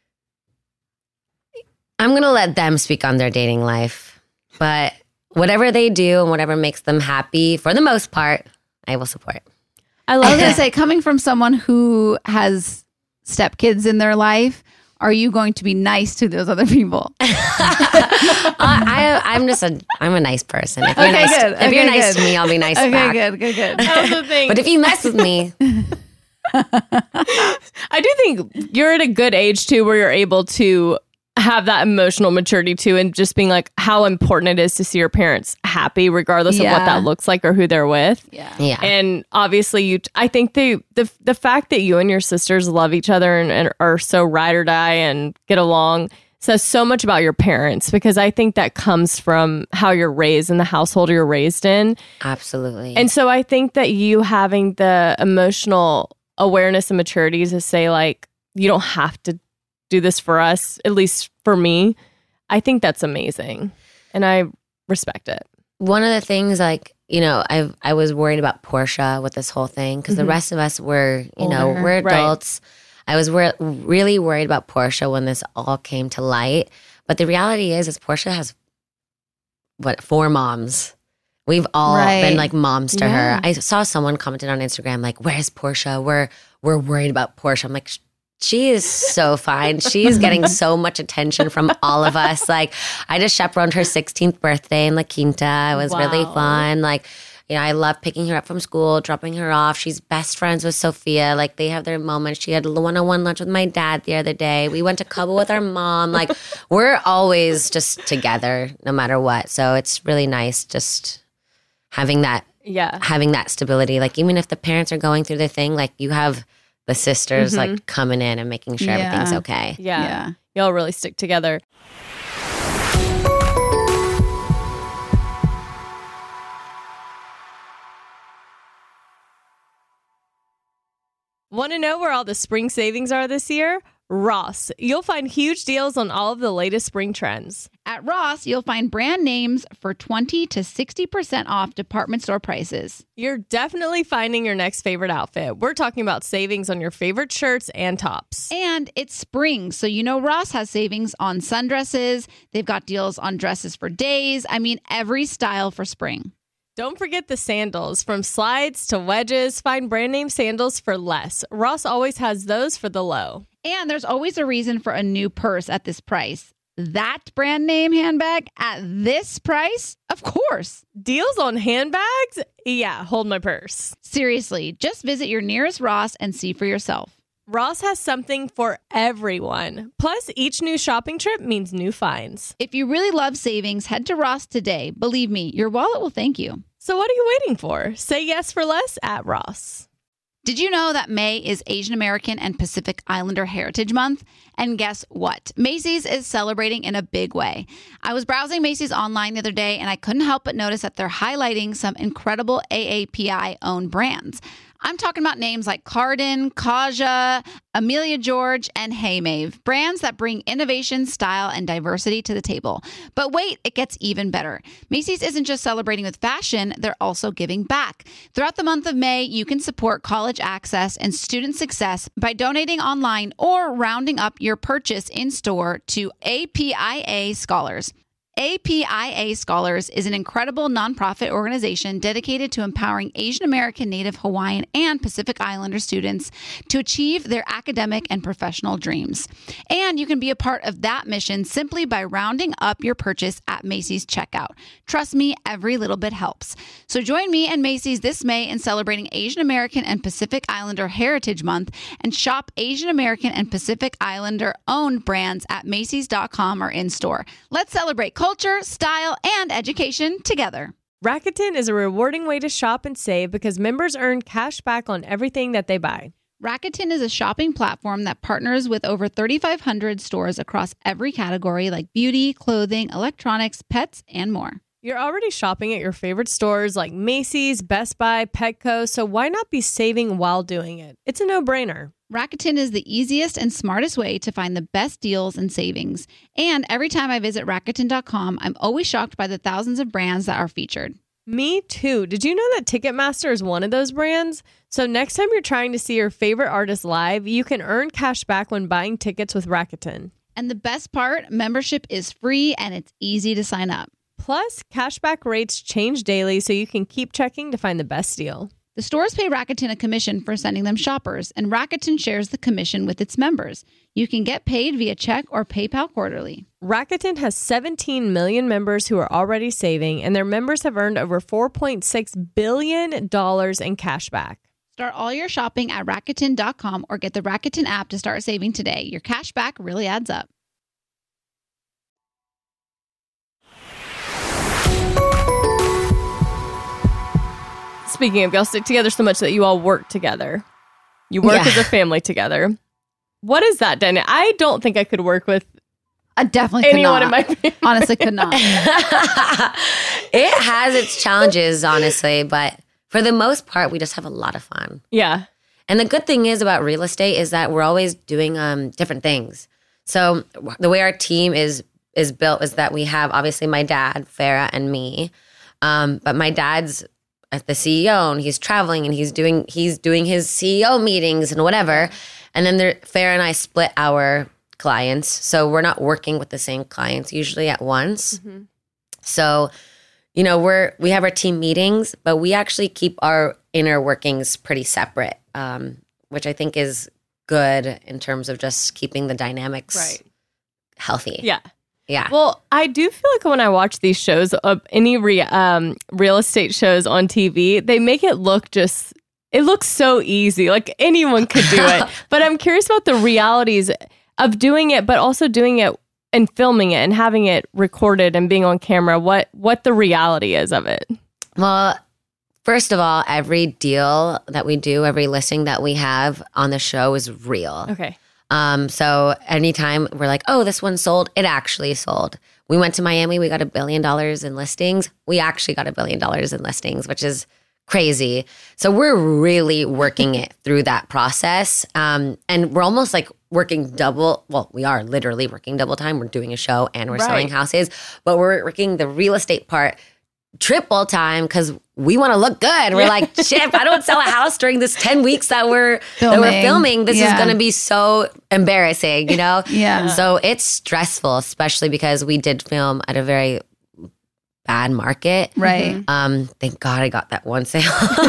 I'm going to let them speak on their dating life, but whatever they do and whatever makes them happy, for the most part, I will support. I love to say, coming from someone who has stepkids in their life, are you going to be nice to those other people? uh, I, I'm just a, I'm a nice person. If you're okay, nice, good. if okay, you're nice good. to me, I'll be nice okay, back. Okay, good, good, good. That's the thing. But if you mess with me, I do think you're at a good age too, where you're able to have that emotional maturity too, and just being like how important it is to see your parents happy, regardless yeah. of what that looks like or who they're with. Yeah, yeah. And obviously, you. I think the the the fact that you and your sisters love each other and, and are so ride or die and get along says so much about your parents, because I think that comes from how you're raised and the household you're raised in. Absolutely. And so I think that you having the emotional awareness and maturity to say, like, you don't have to do this for us, at least for me, I think that's amazing. And I respect it. One of the things, like, you know, I I was worried about Portia with this whole thing, because mm-hmm. the rest of us were, you Older. know, we're adults. Right. I was wor- really worried about Portia when this all came to light. But the reality is, is Portia has, what, four moms. We've all right. been like moms to yeah. her. I saw someone commented on Instagram, like, where's Portia? We're, we're worried about Portia. I'm like, she is so fine. She's getting so much attention from all of us. Like, I just chaperoned her sixteenth birthday in La Quinta. It was wow. really fun. Like, you know, I love picking her up from school, dropping her off. She's best friends with Sophia. Like, they have their moments. She had a one-on-one lunch with my dad the other day. We went to Cabo with our mom. Like, we're always just together no matter what. So it's really nice just having that, yeah, having that stability. Like, even if the parents are going through their thing, like, you have the sisters mm-hmm. like coming in and making sure yeah. everything's okay. Yeah. yeah. Y'all really stick together. Want to know where all the spring savings are this year? Ross. You'll find huge deals on all of the latest spring trends. At Ross, you'll find brand names for twenty to sixty percent off department store prices. You're definitely finding your next favorite outfit. We're talking about savings on your favorite shirts and tops. And it's spring, so you know Ross has savings on sundresses. They've got deals on dresses for days. I mean, every style for spring. Don't forget the sandals. From slides to wedges, find brand name sandals for less. Ross always has those for the low. And there's always a reason for a new purse at this price. That brand name handbag at this price? Of course. Deals on handbags? Yeah, hold my purse. Seriously, just visit your nearest Ross and see for yourself. Ross has something for everyone. Plus, each new shopping trip means new finds. If you really love savings, head to Ross today. Believe me, your wallet will thank you. So what are you waiting for? Say yes for less at Ross. Did you know that May is Asian American and Pacific Islander Heritage Month? And guess what? Macy's is celebrating in a big way. I was browsing Macy's online the other day, and I couldn't help but notice that they're highlighting some incredible A A P I-owned brands. I'm talking about names like Cardin, Kaja, Amelia George, and Hey Mave, brands that bring innovation, style, and diversity to the table. But wait, it gets even better. Macy's isn't just celebrating with fashion, they're also giving back. Throughout the month of May, you can support college access and student success by donating online or rounding up your purchase in store to A P I A Scholars. A P I A Scholars is an incredible nonprofit organization dedicated to empowering Asian American, Native Hawaiian, and Pacific Islander students to achieve their academic and professional dreams. And you can be a part of that mission simply by rounding up your purchase at Macy's checkout. Trust me, every little bit helps. So join me and Macy's this May in celebrating Asian American and Pacific Islander Heritage Month and shop Asian American and Pacific Islander owned brands at Macys dot com or in store. Let's celebrate culture, culture, style, and education together. Rakuten is a rewarding way to shop and save because members earn cash back on everything that they buy. Rakuten is a shopping platform that partners with over thirty-five hundred stores across every category like beauty, clothing, electronics, pets, and more. You're already shopping at your favorite stores like Macy's, Best Buy, Petco, so why not be saving while doing it? It's a no-brainer. Rakuten is the easiest and smartest way to find the best deals and savings. And every time I visit Rakuten dot com, I'm always shocked by the thousands of brands that are featured. Me too. Did you know that Ticketmaster is one of those brands? So next time you're trying to see your favorite artist live, you can earn cash back when buying tickets with Rakuten. And the best part, membership is free and it's easy to sign up. Plus, cashback rates change daily, so you can keep checking to find the best deal. The stores pay Rakuten a commission for sending them shoppers, and Rakuten shares the commission with its members. You can get paid via check or PayPal quarterly. Rakuten has seventeen million members who are already saving, and their members have earned over four point six billion dollars in cash back. Start all your shopping at Rakuten dot com or get the Rakuten app to start saving today. Your cash back really adds up. Speaking of, y'all stick together so much that you all work together. You work Yeah. as a family together. What is that, Dana? I don't think I could work with I definitely could anyone not. in my family. Honestly, could not. It has its challenges, honestly, but for the most part, we just have a lot of fun. Yeah. And the good thing is about real estate is that we're always doing um, different things. So the way our team is is built is that we have obviously my dad, Farah, and me. Um, but my dad's the C E O and he's traveling and he's doing he's doing his C E O meetings and whatever. And then there, Farah and I split our clients, so we're not working with the same clients usually at once. Mm-hmm. So, you know, we're we have our team meetings, but we actually keep our inner workings pretty separate, um, which I think is good in terms of just keeping the dynamics Right. healthy. Yeah. Yeah. Well, I do feel like when I watch these shows, uh, any re- um, real estate shows on T V, they make it look just, it looks so easy. Like anyone could do it. But I'm curious about the realities of doing it, but also doing it and filming it and having it recorded and being on camera. What what the reality is of it. Well, first of all, every deal that we do, every listing that we have on the show is real. Okay. Um, so anytime we're like, oh, this one sold, it actually sold. We went to Miami, we got a billion dollars in listings. We actually got a billion dollars in listings, which is crazy. So we're really working it through that process. Um, and we're almost like working double. Well, we are literally working double time. We're doing a show and we're Right. selling houses, but we're working the real estate part triple time because we want to look good. We're like, shit, if I don't sell a house during this ten weeks that we're that we're Filming. filming, this Yeah. is going to be so embarrassing, you know? Yeah. So it's stressful, especially because we did film at a very bad market. Right. Um, thank God I got that one sale.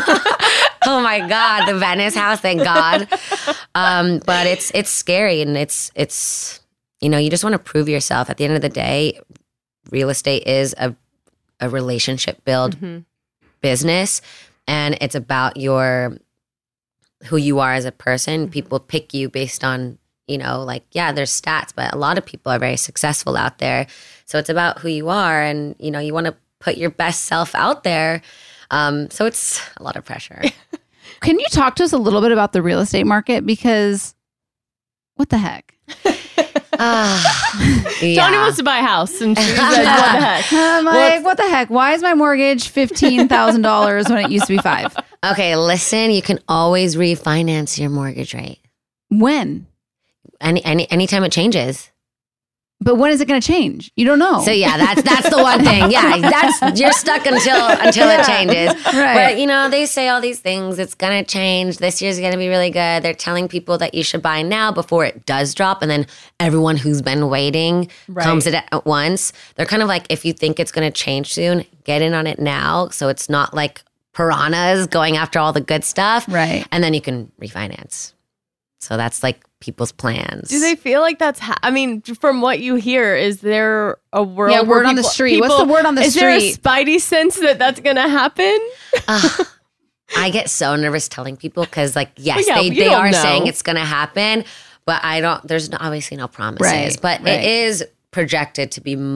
Oh my God, the Venice house, thank God. Um, but it's it's scary and it's it's you know, you just want to prove yourself. At the end of the day, real estate is a a relationship build Mm-hmm. business, and it's about your who you are as a person. People pick you based on, you know, like, yeah, there's stats, but a lot of people are very successful out there. So it's about who you are, and you know, you want to put your best self out there. Um, so it's a lot of pressure. Can you talk to us a little bit about the real estate market? Because what the heck? uh, Johnny yeah. wants to buy a house, and she's like, what the heck? I'm like, what the heck? Why is my mortgage fifteen thousand dollars when it used to be five? Okay, listen, you can always refinance your mortgage rate. When? Any any anytime it changes. But when is it going to change? You don't know. So yeah, that's that's the one thing. Yeah, that's you're stuck until until it changes. Right. But you know, they say all these things. It's gonna change. This year's gonna be really good. They're telling people that you should buy now before it does drop, and then everyone who's been waiting Right. comes in at once. They're kind of like, if you think it's gonna change soon, get in on it now, so it's not like piranhas going after all the good stuff. Right. And then you can refinance. So that's like people's plans. Do they feel like that's? Ha- I mean, from what you hear, is there a world? Yeah, where word on the people- street. What's people- the word on the is street? there a spidey sense that that's going to happen? Ugh. I get so nervous telling people because, like, yes, Well, yeah, they, you they don't are know. saying it's going to happen, but I don't, there's no, obviously no promises. Right, but right. it is projected to be m-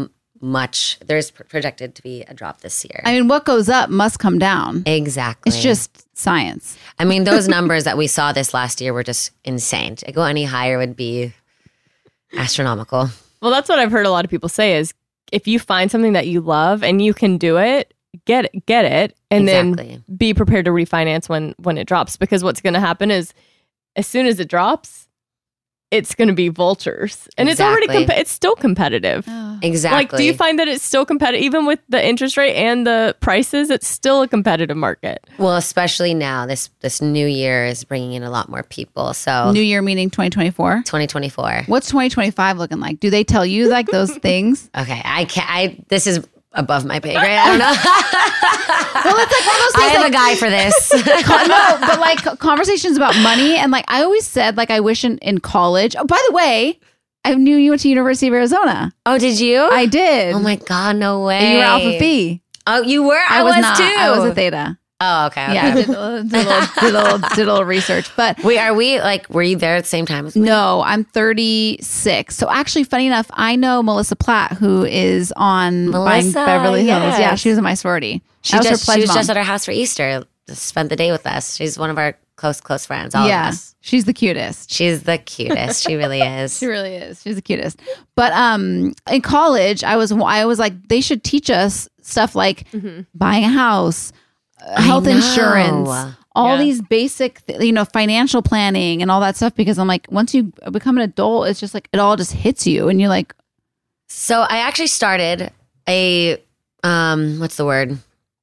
much, there's projected to be a drop this year. I mean, what goes up must come down. Exactly. It's just science. I mean, those numbers that we saw this last year were just insane. To go any higher would be astronomical. Well, that's what I've heard a lot of people say is if you find something that you love and you can do it, get it, get it, and Exactly. then be prepared to refinance when when it drops. Because what's going to happen is as soon as it drops, it's going to be vultures. And it's already, Exactly. comp- it's still competitive. Exactly. Like, do you find that it's still competitive? Even with the interest rate and the prices, it's still a competitive market. Well, especially now, this this new year is bringing in a lot more people. So New Year meaning twenty twenty-four. twenty twenty-four. What's twenty twenty-five looking like? Do they tell you like those things? Okay, I can't. I this is above my pay grade. I don't know. Well, it's like one of those I things. have like, a guy for this. Con- no, but like conversations about money. And like I always said, like I wish in, in college. Oh, by the way, I knew you went to University of Arizona. Oh, did you? I did. Oh my God, no way. And you were Alpha Phi. Oh, you were? I, I was, was not. too. I was a Theta. Oh, okay. okay. Yeah, I did, a little- did, a little, did, a little, did a little research. But Wait, are we like, were you there at the same time as me? no, I'm thirty-six. So actually, funny enough, I know Melissa Platt, who is on Buying Melissa, Beverly Hills. yes. Yeah, she was in my sorority. She, That was her just, pledge she was mom. just at our house for Easter. Just spent the day with us. She's one of our close, close friends. All yeah, of us. she's the cutest. She's the cutest. She really is. She really is. She's the cutest. But um, in college, I was I was like, they should teach us stuff like buying a house, uh, health know. insurance, all Yeah. these basic, th- you know, financial planning and all that stuff. Because I'm like, once you become an adult, it's just like it all just hits you, and you're like, So I actually started a um what's the word?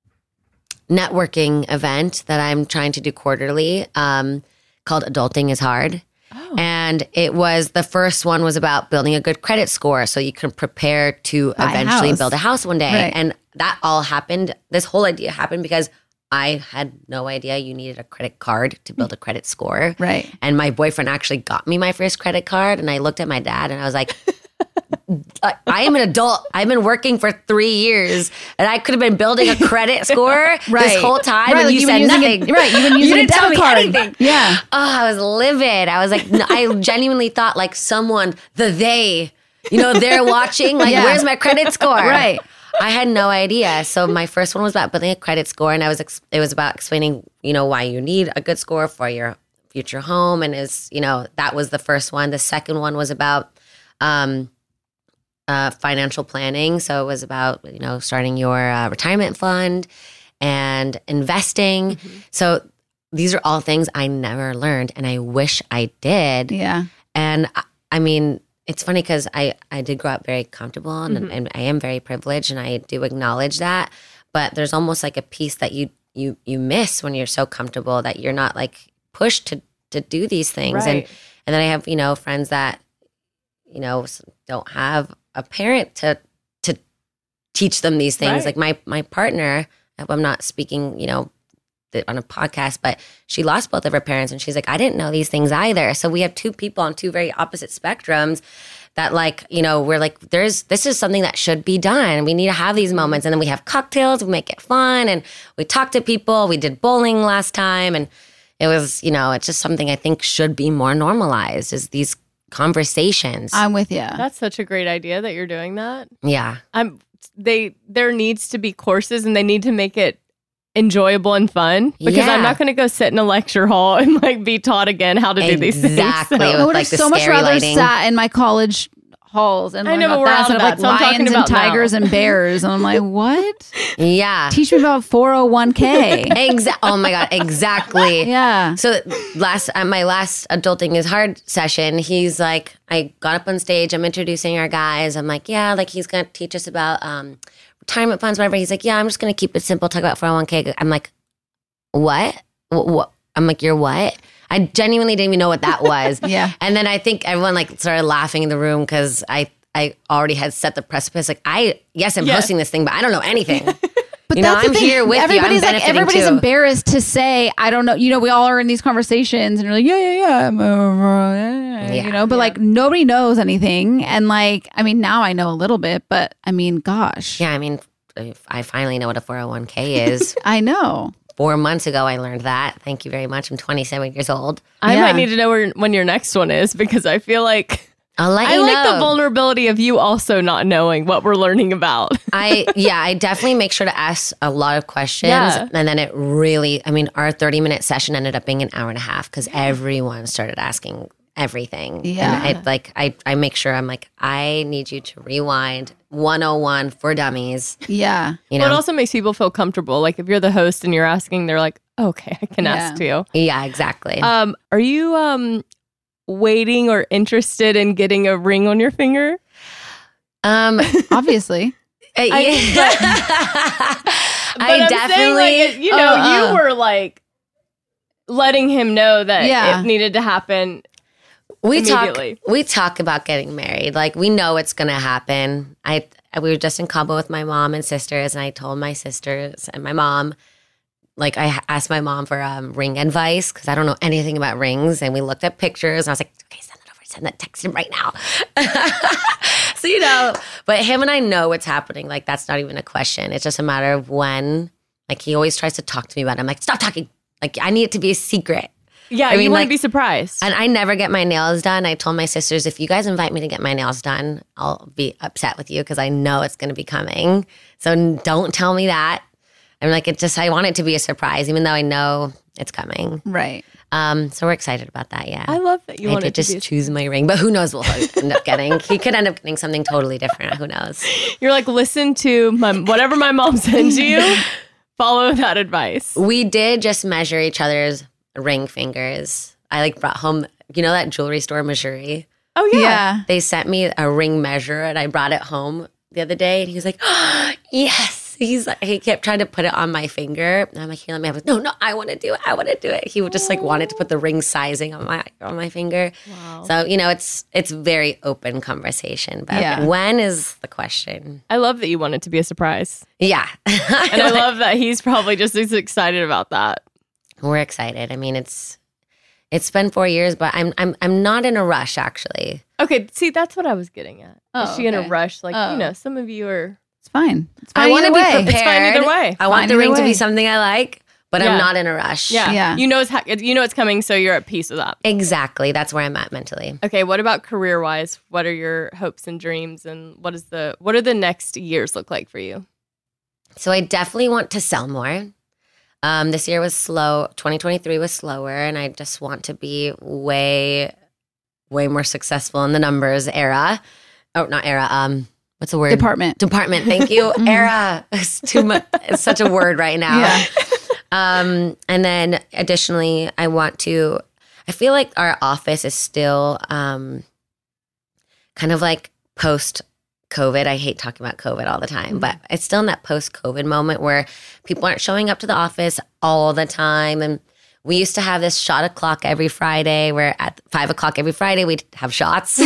Networking event that I'm trying to do quarterly, um, called Adulting is Hard. Oh. And it was the first one was about building a good credit score so you can prepare to Buy a eventually house. build a house one day. Right. And that all happened. This whole idea happened because I had no idea you needed a credit card to build a credit score. right. And my boyfriend actually got me my first credit card. And I looked at my dad and I was like, I I am an adult. I've been working for three years and I could have been building a credit score Right. this whole time. Right, And like you you've said been using nothing. it- right, you've been You using a didn't tell debit me card. anything. Yeah. Oh, I was livid. I was like, no, I genuinely thought like someone, the they, you know, they're watching. Like, Yeah. where's my credit score? Right. I had no idea. So my first one was about building a credit score, and I was ex- it was about explaining, you know, why you need a good score for your future home, and is you know that was the first one. The second one was about um, uh, financial planning. So it was about you know starting your uh, retirement fund and investing. So these are all things I never learned, and I wish I did. Yeah. And I, I mean, it's funny because I, I did grow up very comfortable and, and I am very privileged and I do acknowledge that. But there's almost like a piece that you you you miss when you're so comfortable that you're not like pushed to to do these things. And Right. and then I have, you know, friends that, you know, s- don't have a parent to to teach them these things. Right. Like my my partner, I'm not speaking, you know, th- on a podcast, but she lost both of her parents and she's like, I didn't know these things either. So we have two people on two very opposite spectrums that like, you know, we're like, there's, this is something that should be done. We need to have these moments. And then we have cocktails, we make it fun. And we talk to people. We did bowling last time. And it was, you know, it's just something I think should be more normalized is these conversations. I'm with you. That's such a great idea that you're doing that. yeah. I'm they there needs to be courses and they need to make it enjoyable and fun because Yeah. I'm not going to go sit in a lecture hall and like be taught again how to do these things. Exactly. So- I with, would like, have the so much scary rather lighting. sat in my college halls and I learned know, about but we're that out instead of of like that, so I'm talking lions and about now. tigers and bears. And I'm like, what? Yeah. Teach me about four oh one k. Exactly. Oh my God. Exactly. Yeah. So last at my last Adulting is Hard session, he's like, I got up on stage, I'm introducing our guys. I'm like, yeah, like he's gonna teach us about um, retirement funds, whatever. He's like, yeah, I'm just gonna keep it simple, talk about four oh one k. I'm like, what? What? what? I'm like, you're what? I genuinely didn't even know what that was. Yeah. And then I think everyone like started laughing in the room because I I already had set the precipice. Like I yes, I'm Yeah. hosting this thing, but I don't know anything. But You know, that's the I'm thing. here with you. I'm everybody's like benefiting everybody's too. embarrassed to say I don't know. You know, we all are in these conversations and you're like, yeah, yeah, yeah, I'm, uh, uh, Yeah. you know. But like nobody knows anything, and like I mean, now I know a little bit, but I mean, gosh, Yeah, I mean, I finally know what a four oh one k is. I know. Four months ago, I learned that. Thank you very much. I'm twenty-seven years old. I Yeah. might need to know where, when your next one is because I feel like I'll let I you like know. the vulnerability of you also not knowing what we're learning about. I yeah, I definitely make sure to ask a lot of questions, Yeah. and then it really. I mean, our thirty minute session ended up being an hour and a half because everyone started asking everything. Yeah. and I, like I, I make sure I'm like, I need you to rewind one oh one for dummies. Yeah. You Well, it know, also makes people feel comfortable. Like if you're the host and you're asking, they're like, okay, I can Yeah. ask you. yeah, exactly. Um, are you um waiting or interested in getting a ring on your finger? um, Obviously. I, But I I'm definitely, saying, like, it- you know, Uh, you uh. were like letting him know that Yeah. it needed to happen. we talk, immediately. we talk about getting married. Like we know it's going to happen. I, we were just in Cabo with my mom and sisters, and I told my sisters and my mom, like I asked my mom for um, ring advice because I don't know anything about rings, and we looked at pictures, and I was like, okay, send it over, send that text him right now. So you know, but him and I know what's happening. Like that's not even a question. It's just a matter of when. Like he always tries to talk to me about it. I'm like, stop talking. Like I need it to be a secret. Yeah, I you mean, want like- to be surprised. And I never get my nails done. I told my sisters, if you guys invite me to get my nails done, I'll be upset with you because I know it's going to be coming. So n- don't tell me that. I'm like, it just, I want it to be a surprise, even though I know it's coming. Right. Um, so we're excited about that. Yeah. I love that you I want did to just be. choose my ring, but who knows what he'll end up getting. He could end up getting something totally different. Who knows? You're like, listen to my whatever my mom sends you. Follow that advice. We did just measure each other's ring fingers. I like brought home, you know, that jewelry store, Missouri? Oh yeah. Yeah. They sent me a ring measure and I brought it home the other day and he was like, oh, yes. He's like, he kept trying to put it on my finger. And I'm like, here, let me have it. No, no, I want to do it. I want to do it. He would just like wanted to put the ring sizing on my on my finger. Wow. So, you know, it's it's very open conversation. But Yeah. when is the question? I love that you want it to be a surprise. Yeah. And I love that he's probably just as excited about that. We're excited. I mean, it's it's been four years, but I'm I'm I'm not in a rush actually. Okay, see, that's what I was getting at. Oh, Is she in a okay. rush? Like, Oh. you know, some of you are. It's fine. It's fine I want to either be way. prepared. It's fine either way. I want Fine the either ring to way. be something I like, but Yeah. I'm not in a rush. Yeah. Yeah. You know it's ha- you know it's coming, so you're at peace with that. Exactly. That's where I'm at mentally. Okay, what about career wise? What are your hopes and dreams, and what is the what are the next years look like for you? So I definitely want to sell more. Um, this year was slow. twenty twenty-three was slower, and I just want to be way, way more successful in the numbers era. Oh, not era. Um, what's the word? Department. Department. Thank you. Era. It's too much. It's such a word right now. Yeah. Um, and then additionally, I want to. I feel like our office is still um, kind of like post COVID. I hate talking about COVID all the time, but it's still in that post COVID moment where people aren't showing up to the office all the time. And we used to have this shot o'clock every Friday where at five o'clock every Friday we'd have shots.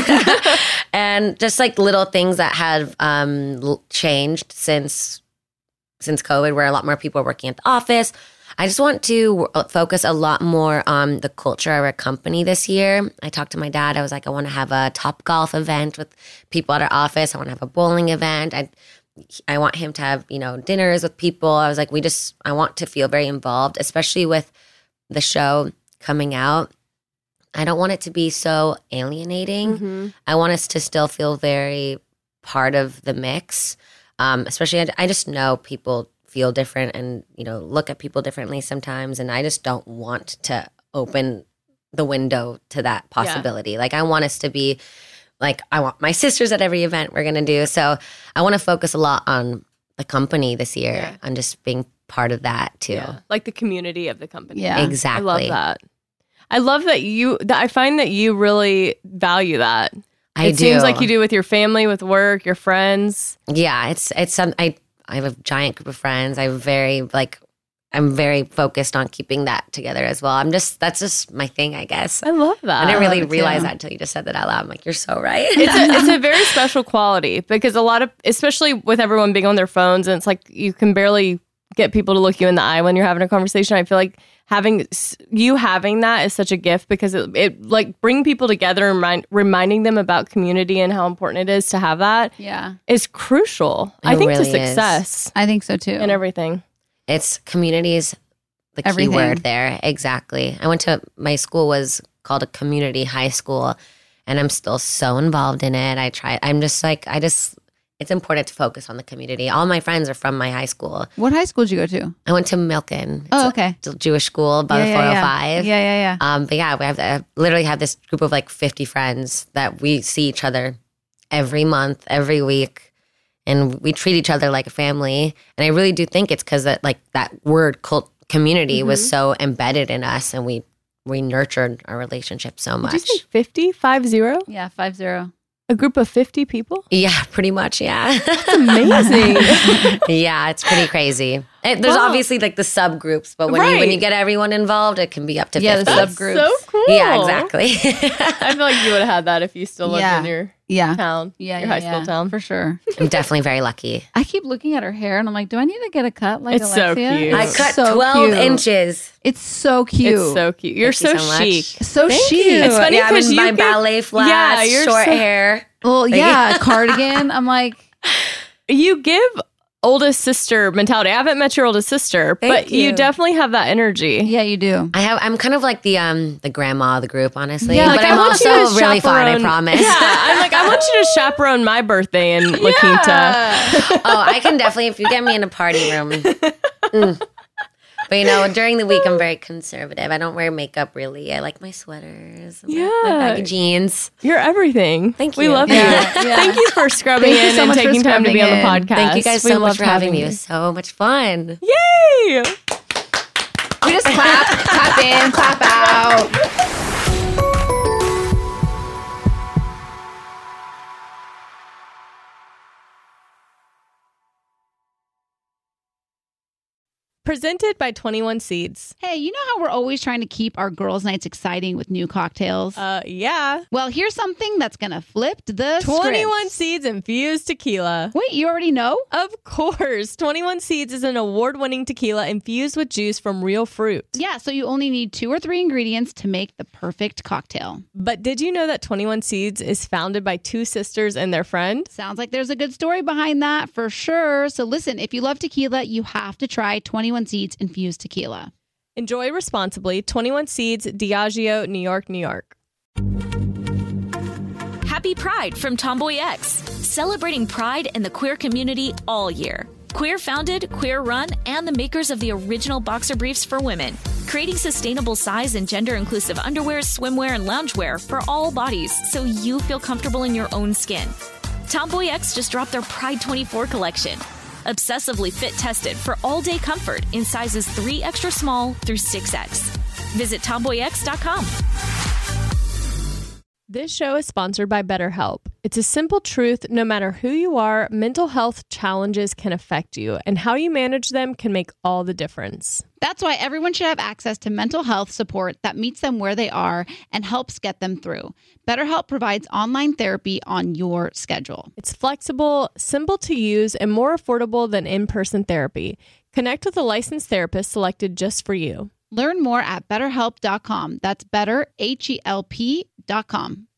And just like little things that have um, l- changed since since COVID, where a lot more people are working at the office. I just want to w- focus a lot more on the culture of our company this year. I talked to my dad. I was like, I want to have a Top Golf event with people at our office. I want to have a bowling event. I I want him to have, you know, dinners with people. I was like, we just, I want to feel very involved, especially with the show coming out. I don't want it to be so alienating. Mm-hmm. I want us to still feel very part of the mix. Um, especially, I, I just know people feel different and, you know, look at people differently sometimes. And I just don't want to open the window to that possibility. Like, I want us to be like, I want my sisters at every event we're going to do. So I want to focus a lot on the company this year, Yeah. on just being part of that too. Yeah. Like the community of the company. Yeah. Exactly. I love that. I love that you, that I find that you really value that. I it do. seems like you do with your family, with work, your friends. Yeah, it's it's some I I have a giant group of friends. I'm very like I'm very focused on keeping that together as well. I'm just that's just my thing, I guess. I love that. I didn't really love it realize too. that until you just said that out loud. I'm like, you're so right. it's a, it's a very special quality because a lot of, especially with everyone being on their phones, and it's like you can barely get people to look you in the eye when you're having a conversation. I feel like having you having that is such a gift because it, it like bring people together and remind, reminding them about community and how important it is to have that Yeah. is crucial. I It think to really is. success I think so too. and everything. It's communities, the key Everything. word there. Exactly. I went to my school was called a community high school, and I'm still so involved in it. I try, I'm just like, I just, it's important to focus on the community. All my friends are from my high school. What high school did you go to? I went to Milken. It's Oh, okay. a Jewish school above Yeah, yeah, four oh yeah. five. Yeah, yeah, yeah. Um, but yeah, we have I literally have this group of like fifty friends that we see each other every month, every week, and we treat each other like a family. And I really do think it's because that like that word cult community Mm-hmm. was so embedded in us, and we we nurtured our relationship so much. Did you say fifty? Five zero? Yeah, five zero. A group of fifty people? Yeah, pretty much. Yeah, Amazing. yeah, it's pretty crazy. It, there's Wow. obviously like the subgroups, but when you when Right. you get everyone involved, it can be up to Yeah, the fifty. subgroups. So cool. Yeah, exactly. I feel like you would have had that if you still lived Yeah. in your Yeah. town, Yeah, your yeah, high school yeah, town. for sure. I'm definitely very lucky. I keep looking at her hair and I'm like, do I need to get a cut like It's so Alexia? cute. I It's cut so twelve cute. inches. It's so cute. It's so cute. You're Thank you so, so much. chic. so Thank chic. you. It's funny yeah, I'm 'cause in you my give- ballet flats, Yeah, you're short so- hair. Well, yeah, cardigan. I'm like, You give oldest sister mentality. I haven't met your oldest sister, Thank but you. you. definitely have that energy. yeah, you do. I have. I'm kind of like the um the grandma of the group, honestly. Yeah, but like, I I'm want you also to really fun. I chaperone- promise. Yeah, I'm like, I want you to chaperone my birthday in La Quinta. Oh, I can definitely if you get me in a party room. Mm. But you know, during the week I'm very conservative. I don't wear makeup really. I like my sweaters, my, Yeah. my baggy jeans. You're everything. Thank We you. love Yeah, you. yeah. Thank you for scrubbing Thank you in so and much for taking time to be on the scrubbing in. podcast. Thank you guys We so much loved for having me. It you. was so much fun. Yay! We just clap, clap in, clap out. Presented by twenty-one Seeds. Hey, you know how we're always trying to keep our girls' nights exciting with new cocktails? Uh, yeah. well, here's something that's going to flip the twenty-one script. Seeds infused tequila. Wait, you already know? Of course. twenty-one Seeds is an award-winning tequila infused with juice from real fruit. Yeah, so you only need two or three ingredients to make the perfect cocktail. But did you know that twenty-one Seeds is founded by two sisters and their friend? Sounds like there's a good story behind that for sure. So listen, if you love tequila, you have to try twenty-one Seeds infused tequila. Enjoy responsibly. twenty-one Seeds, Diageo, New York, New York. Happy Pride from Tomboy X, celebrating pride and the queer community all year. Queer founded, queer run, and the makers of the original boxer briefs for women, creating sustainable size and gender inclusive underwear, swimwear, and loungewear for all bodies so you feel comfortable in your own skin. Tomboy X just dropped their Pride twenty-four collection. Obsessively fit tested for all day comfort in sizes three extra small through six X. Visit tomboy x dot com. This show is sponsored by BetterHelp. It's a simple truth. No matter who you are, mental health challenges can affect you, and how you manage them can make all the difference. That's why everyone should have access to mental health support that meets them where they are and helps get them through. BetterHelp provides online therapy on your schedule. It's flexible, simple to use, and more affordable than in-person therapy. Connect with a licensed therapist selected just for you. Learn more at better help dot com. That's better, H E L P dot com.